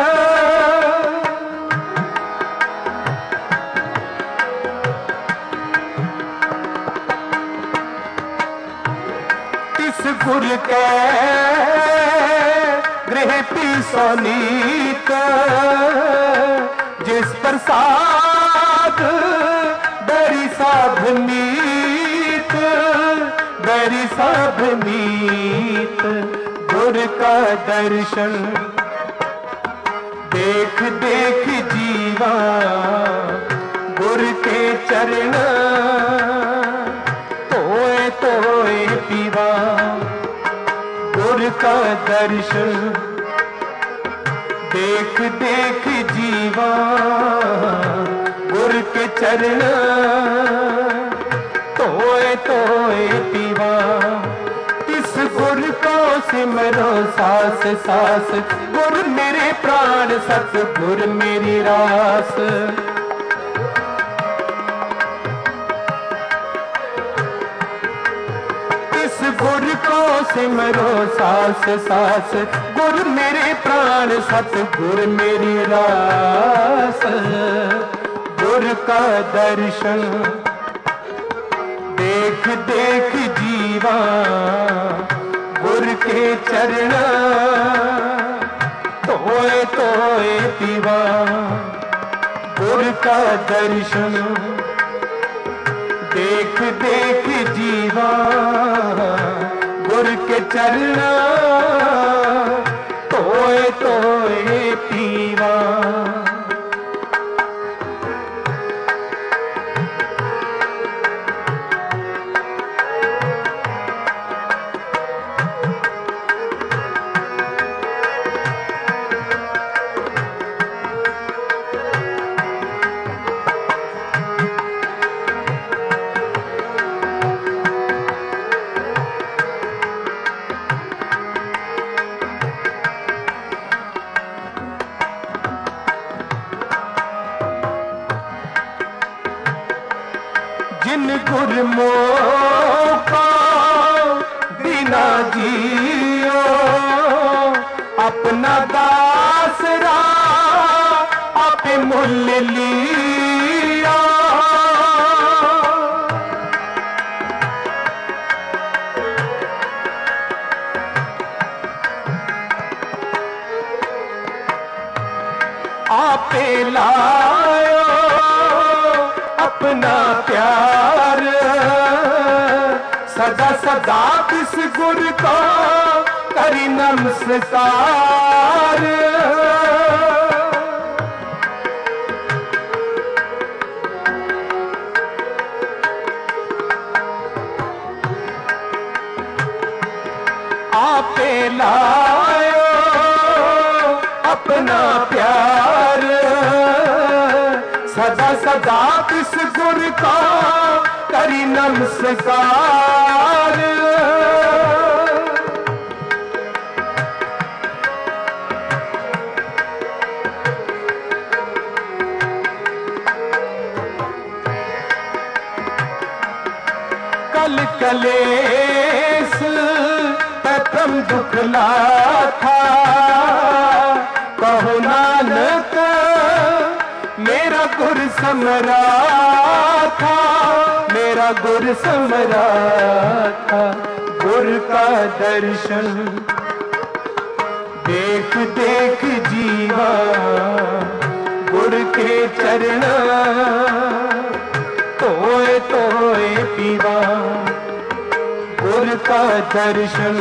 इस गुर कै गृह पीसो नीत, जिस प्रसाद गरी साध मीत। गरी साध मीत गुर का दर्शन देख देख जीवा, गुर के चरण तोए तोए पीवा। गुर का दर्शन देख देख जीवा, गुर के चरण तोए तोए पीवा। इस गुर को सिमरो सास सास, गुर मेरे प्राण सत गुर मेरी रास। इस गुर को सिमरो सास सास, गुर मेरे प्राण सत गुर मेरी रास। गुर का दर्शन देख देख जीवा, गुर के चरण तोए तोए पीवा। गुर का दर्शन देख देख जीवा, गुर के चरण तोए तोए पीवा। जिन गुरमों को बिना जियो, अपना दासरा आप मुल लिया। आपे लायो अपना प्यार, सदा सदा किस गुर को करी नमस्कार। आपे लायो अपना प्यार, सदा सदा किस गुर का करी नमस्कार। कल कलेस प्रथम दुखला था, कहो नानक मेरा गुर समरा था। मेरा गुर समरा था। गुर का दर्शन देख देख जीवा गुर के चरण, तोए तोए पीवा गुर का दर्शन।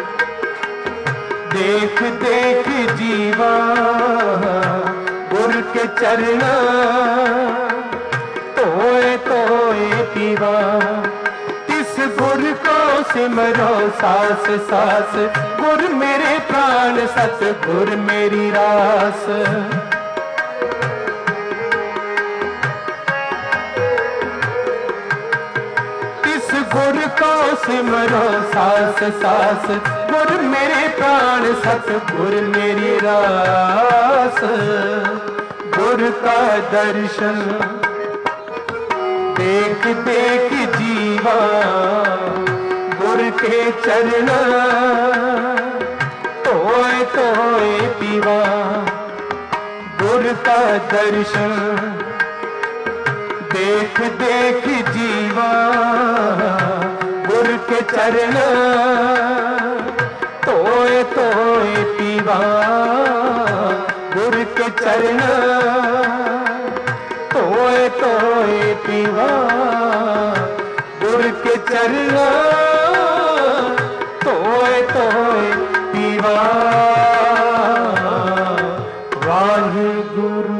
देख देख जीवा गुर के चरण, तोए तोए पीवा। तिस गुर को सिमरो सास सास, गुर मेरे प्राण सत गुर मेरी रास। तिस गुर को सिमरो सास सास, गुर मेरे प्राण सत गुर मेरी रास। गुर का दर्शन देख देख जीवा गुर के चरण, तोए तोए पीवा गुर का दर्शन। देख देख जीवा गुर के चरण, तोए तोए पीवा गुर के चरण, तोए तोए पीवा गुर के चरण, तोए तोए पीवा। वाहिगुरु।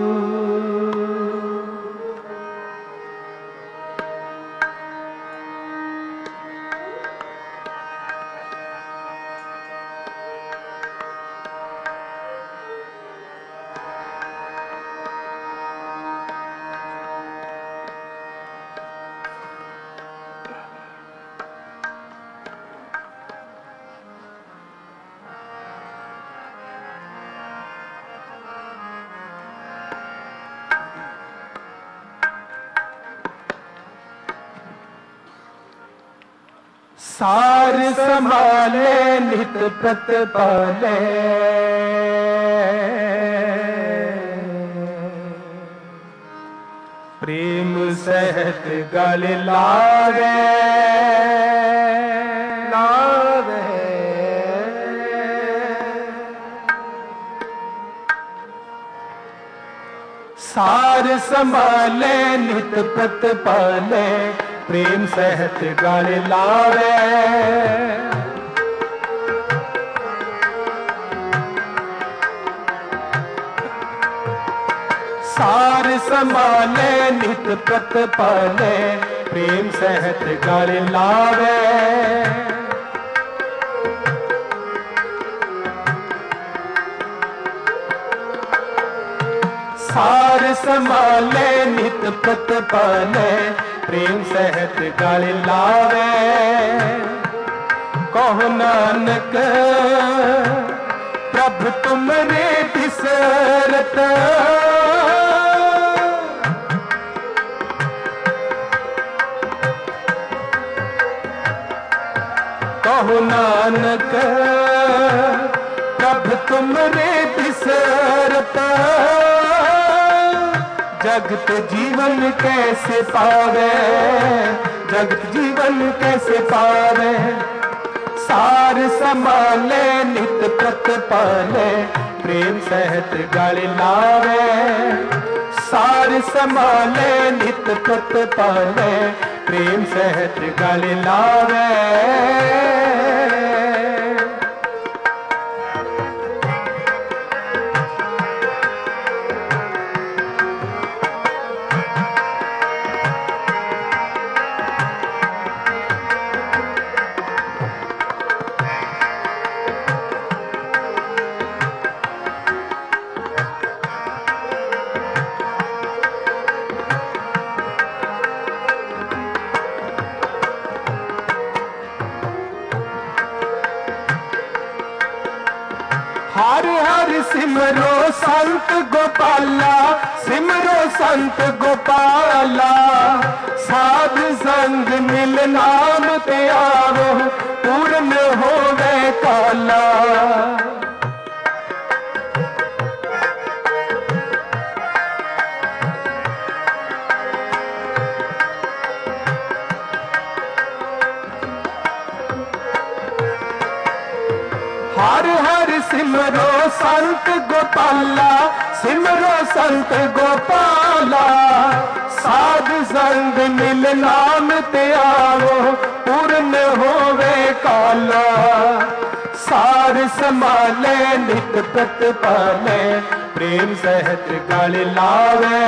सार संभाले नित प्रतिपाले, प्रेम सहित गल लावे लावे। सार संभाले नित प्रतिपाले, प्रेम सहित गल लावे। सार संभाले नित प्रतिपाले, प्रेम सहित गल लावे। सार संभाले नित प्रतिपाले, प्रेम सहित गल लावे। कहो नानक प्रभु तुमरे बिसरत, कहो नानक प्रभु तुमरे बिसरत। जगत जीवन कैसे पावे, जगत जीवन कैसे पावे। सार संभाले नित प्रतिपाले, प्रेम सहित गल लावे। सार संभाले नित प्रतिपाले, प्रेम सहित गल लावे। हर हर सिमरो संत गोपाला, सिमरो संत गोपाला। साध संग मिल नाम ते आवो, पूर्ण होवे काला। हर हर सिमरो संत गोपाला, सिमरो संत गोपाला। साध संग मिल नाम ते आवो, पूर्ण होवे काला। सार संभाले नित प्रतिपाले, प्रेम सहत गल लावे।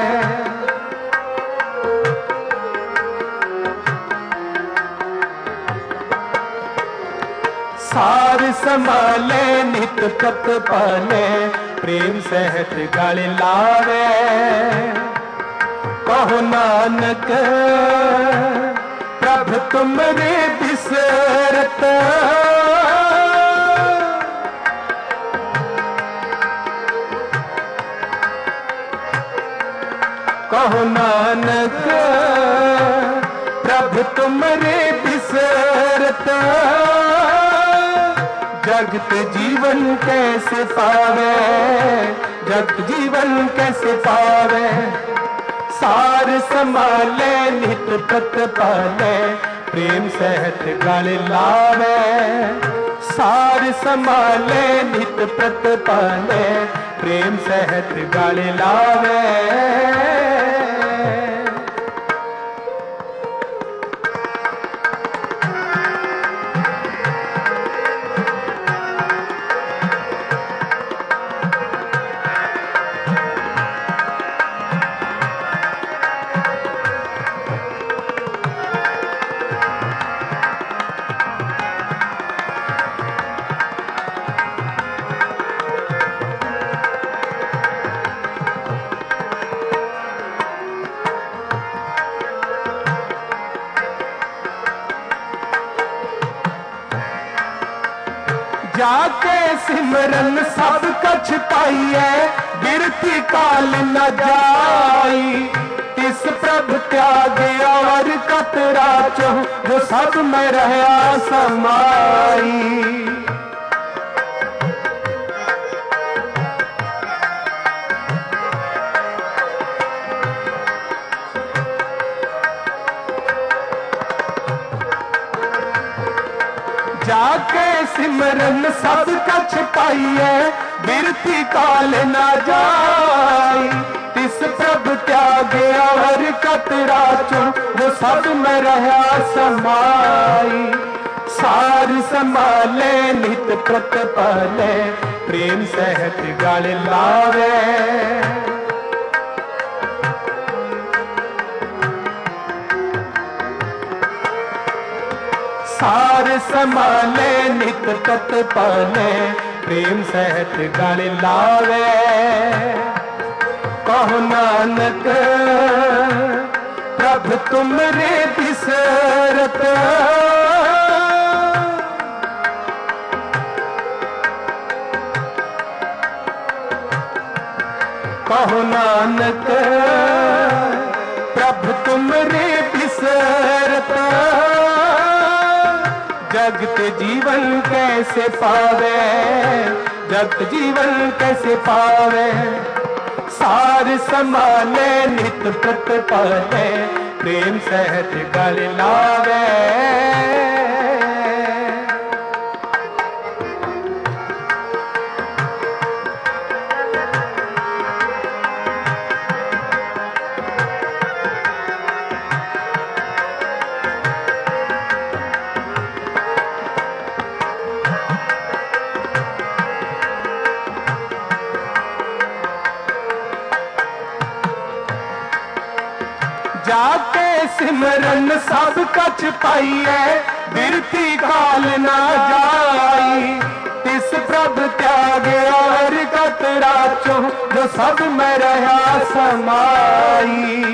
सार संभाले नित प्रतिपाले, प्रेम सहत गल लावे। कहो नानक प्रभु तुमरे बिसरत, कहो नानक प्रभु तुमरे बिसरत। जगत जीवन कैसे पावे, जगत जीवन कैसे पावे। सार संभाले नित प्रतिपाले, प्रेम सहत गल लावे। सार संभाले नित प्रतिपाले, प्रेम सहत गल लावे। जाके सिमरन सब कछ पाइए, बिरती काल न जाई। तिस प्रभ त्यागे और कतरा चो, जो सब में रहा समाई। जाके सिमरन सब कछ पाइए, बिरती काल न जाई। तिस प्रभ त्यागे और कतरा चो, वो सब में रहा समाई। सार संभाले नित प्रतिपाले, प्रेम सहत गल लावे। सार संभाले नित प्रतिपाले, प्रेम सहत गल लावे। कहो नानक प्रभु तुमरे बिसरत, कहो नानक प्रभु तुमरे बिसरत। जगत जीवन कैसे पावे, जगत जीवन कैसे पावे। सार संभाले नित प्रतिपाले, प्रेम सहत गल लावे। जाके सिमरन सब कछ पाइए, बिरती काल ना जाई। तिस प्रभ त्यागे और कतरा चो, जो सब में रहा समाई।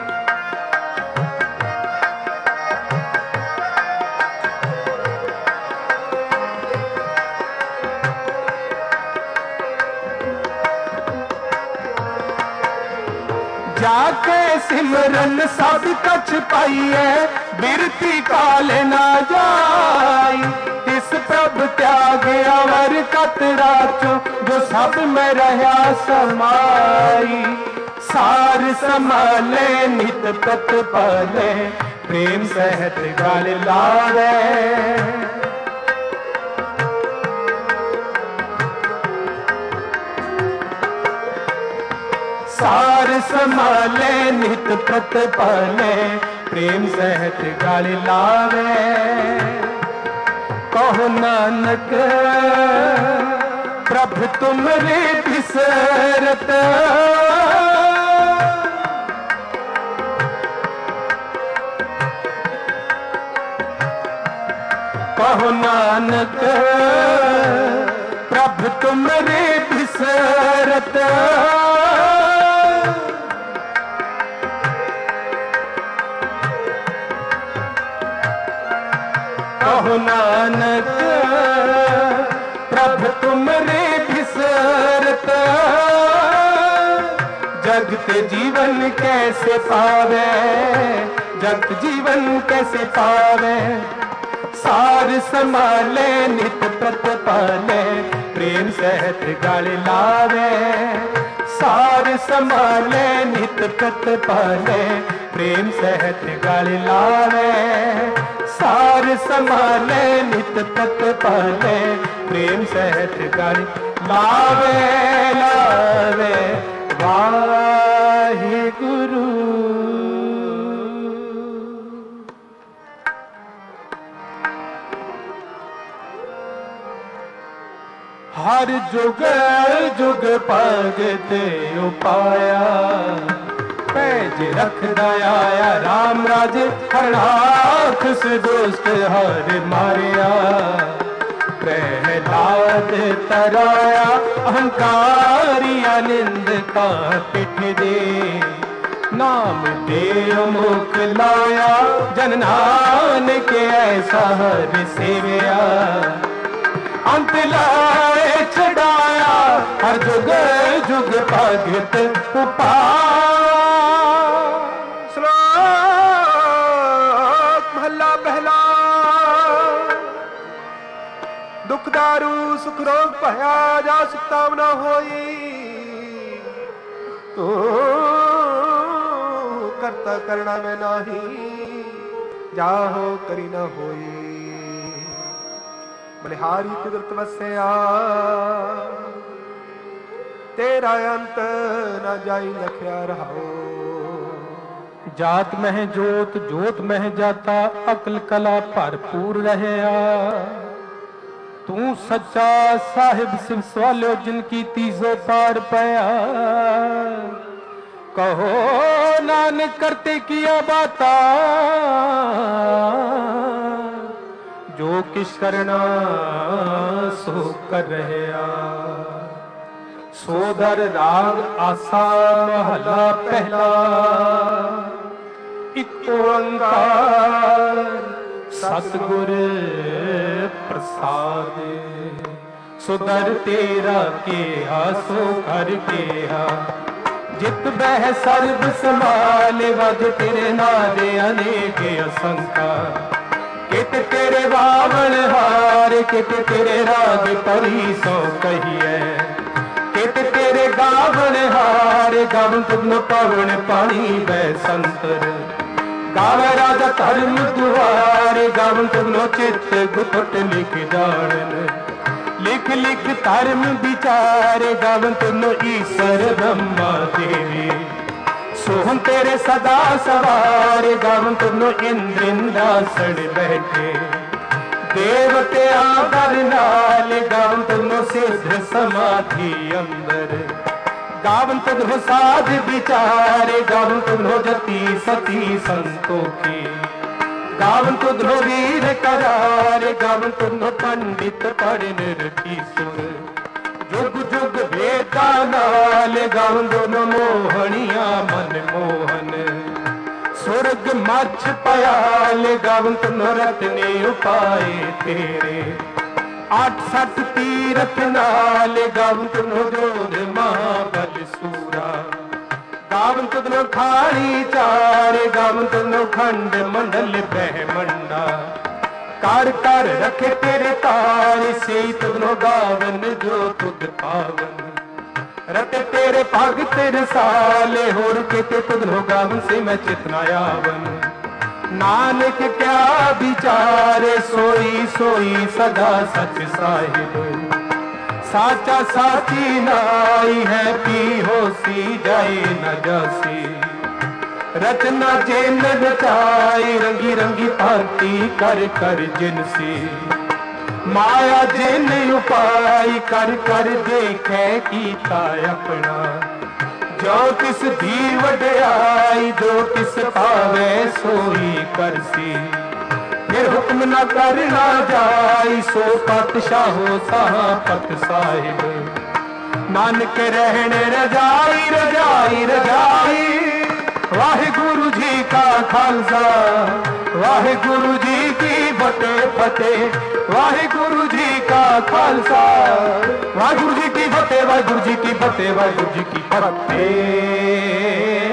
जाके सिमरन सब कछ पाइए, बिरती काल ना जाई। तिस प्रभ त्यागे और कतरा चो, जो सब में रहा समाई। सार संभाले नित प्रतिपाले, प्रेम सहत गल लावे। संभाले नित प्रतिपाले, प्रेम सहित गल लावे। कहो नानक प्रभु तुमरे बिसरत, कहो नानक प्रभु तुमरे बिसरत। कहो नानक प्रभु तुमरे बिसरत, जगत जीवन कैसे पावे, जगत जीवन कैसे पावे। सार संभाले नित प्रतिपाले, प्रेम सहित गल लावे। सार संभाले नित प्रतिपाले, प्रेम सहित गल लावे। सार संभाले नित प्रतिपाले, प्रेम सहित गल लावे लावे। वाहे गुरु। हर जुग जुग भगत उपाया, पैज रखदा आया राम राज। हरनाखस दुष्ट हर मारिया, प्रहलाद तराया। अहंकारिया निंद का पिठ दे, नाम दे मुख लाया। जन नानक ऐसा हर सेवया, अंत लाए छड़ाया। हर जुग जुग भगत उपाया। श्लोक महला पहला। दुख दारू सुख रोग भया, जा सुखताम न होई। तो करता करना में नाही, जाहो करी न होई। बलिहारी कुदरत वसया, तेरा अंत न जाई लखया रहो। जात मह जोत जोत मह जाता, अकल कला भरपूर रहया। तू सच्चा साहिब सिव सवालो, जिनकी तीजो पार पया। कहो नानक करते किया बाता, जो किस करना सो कर रहा। सोदर राग आसा महला पहला, एक ओंकार सतगुर प्रसाद। सुदर तेरा केहा सो कर केहा, जित बह सर्ब संभाले। वज तेरे नारे अनेक असंख्या, कित तेरे बावण हार। कित तेरे राग परी सो कहिए, कित तेरे गावण हार। गावन तुम पवन पानी बह संतर, गावे राजा धर्म दुआरे। गावन तुम चित्त गुपट लिख जानन, लिख लिख धर्म विचारे। गावन तुम ईश्वर ब्रह्मा देवी, सोहन तेरे सदा सवारे। गावन तुम इंद्र इंद्रासन बैठे, देवते आदर नाल। गावन तुम सिद्ध समाधि अंदर, गावन तुम साध विचारे। गावन तुम जति सती संतोखी, गावन तुम वीर करारे। गावन तुम पंडित पढ़ निरखी सुर, जुग जुग वेदा नाल। गावन दोनों मोहनिया मन मोहन, सुरग मछ पयाल। गावन तुम रत्ने उपाय तेरे, आठ सठ तीरथ नाल। गावन तुम जोध महाबल सूरा, गावन तुम खाड़ी चार। गावन तुम खंड मंडल बह मंडा, कर कर रखे तेरे तार। से तुदनो गावन जो तुद पावन, रट तेरे भगत रसाले। होर के तुदनो गावन से मैं चितना आवन। नानक क्या विचारे, सोई सोई सदा सच साहिब। साचा साची नाई है पी होसी जाए न जासी रचना जिन रचाई रंगी रंगी भांति कर कर जिनसी माया जिन उपाय कर कर देखे कीता अपना जो किस दी वड्याई जो किस पावे सोई करसी फिर हुक्म न करना जाई सो पातशाहो साहा पत साहिब नानक रहने रजाई रजाई रजाई वाहिगुरु जी का खालसा वाहिगुरु जी की फतेह फतेह वाहिगुरु जी का खालसा वाहिगुरु जी की फतेह वाहिगुरु जी की फतेह वाहिगुरु जी की फतेह।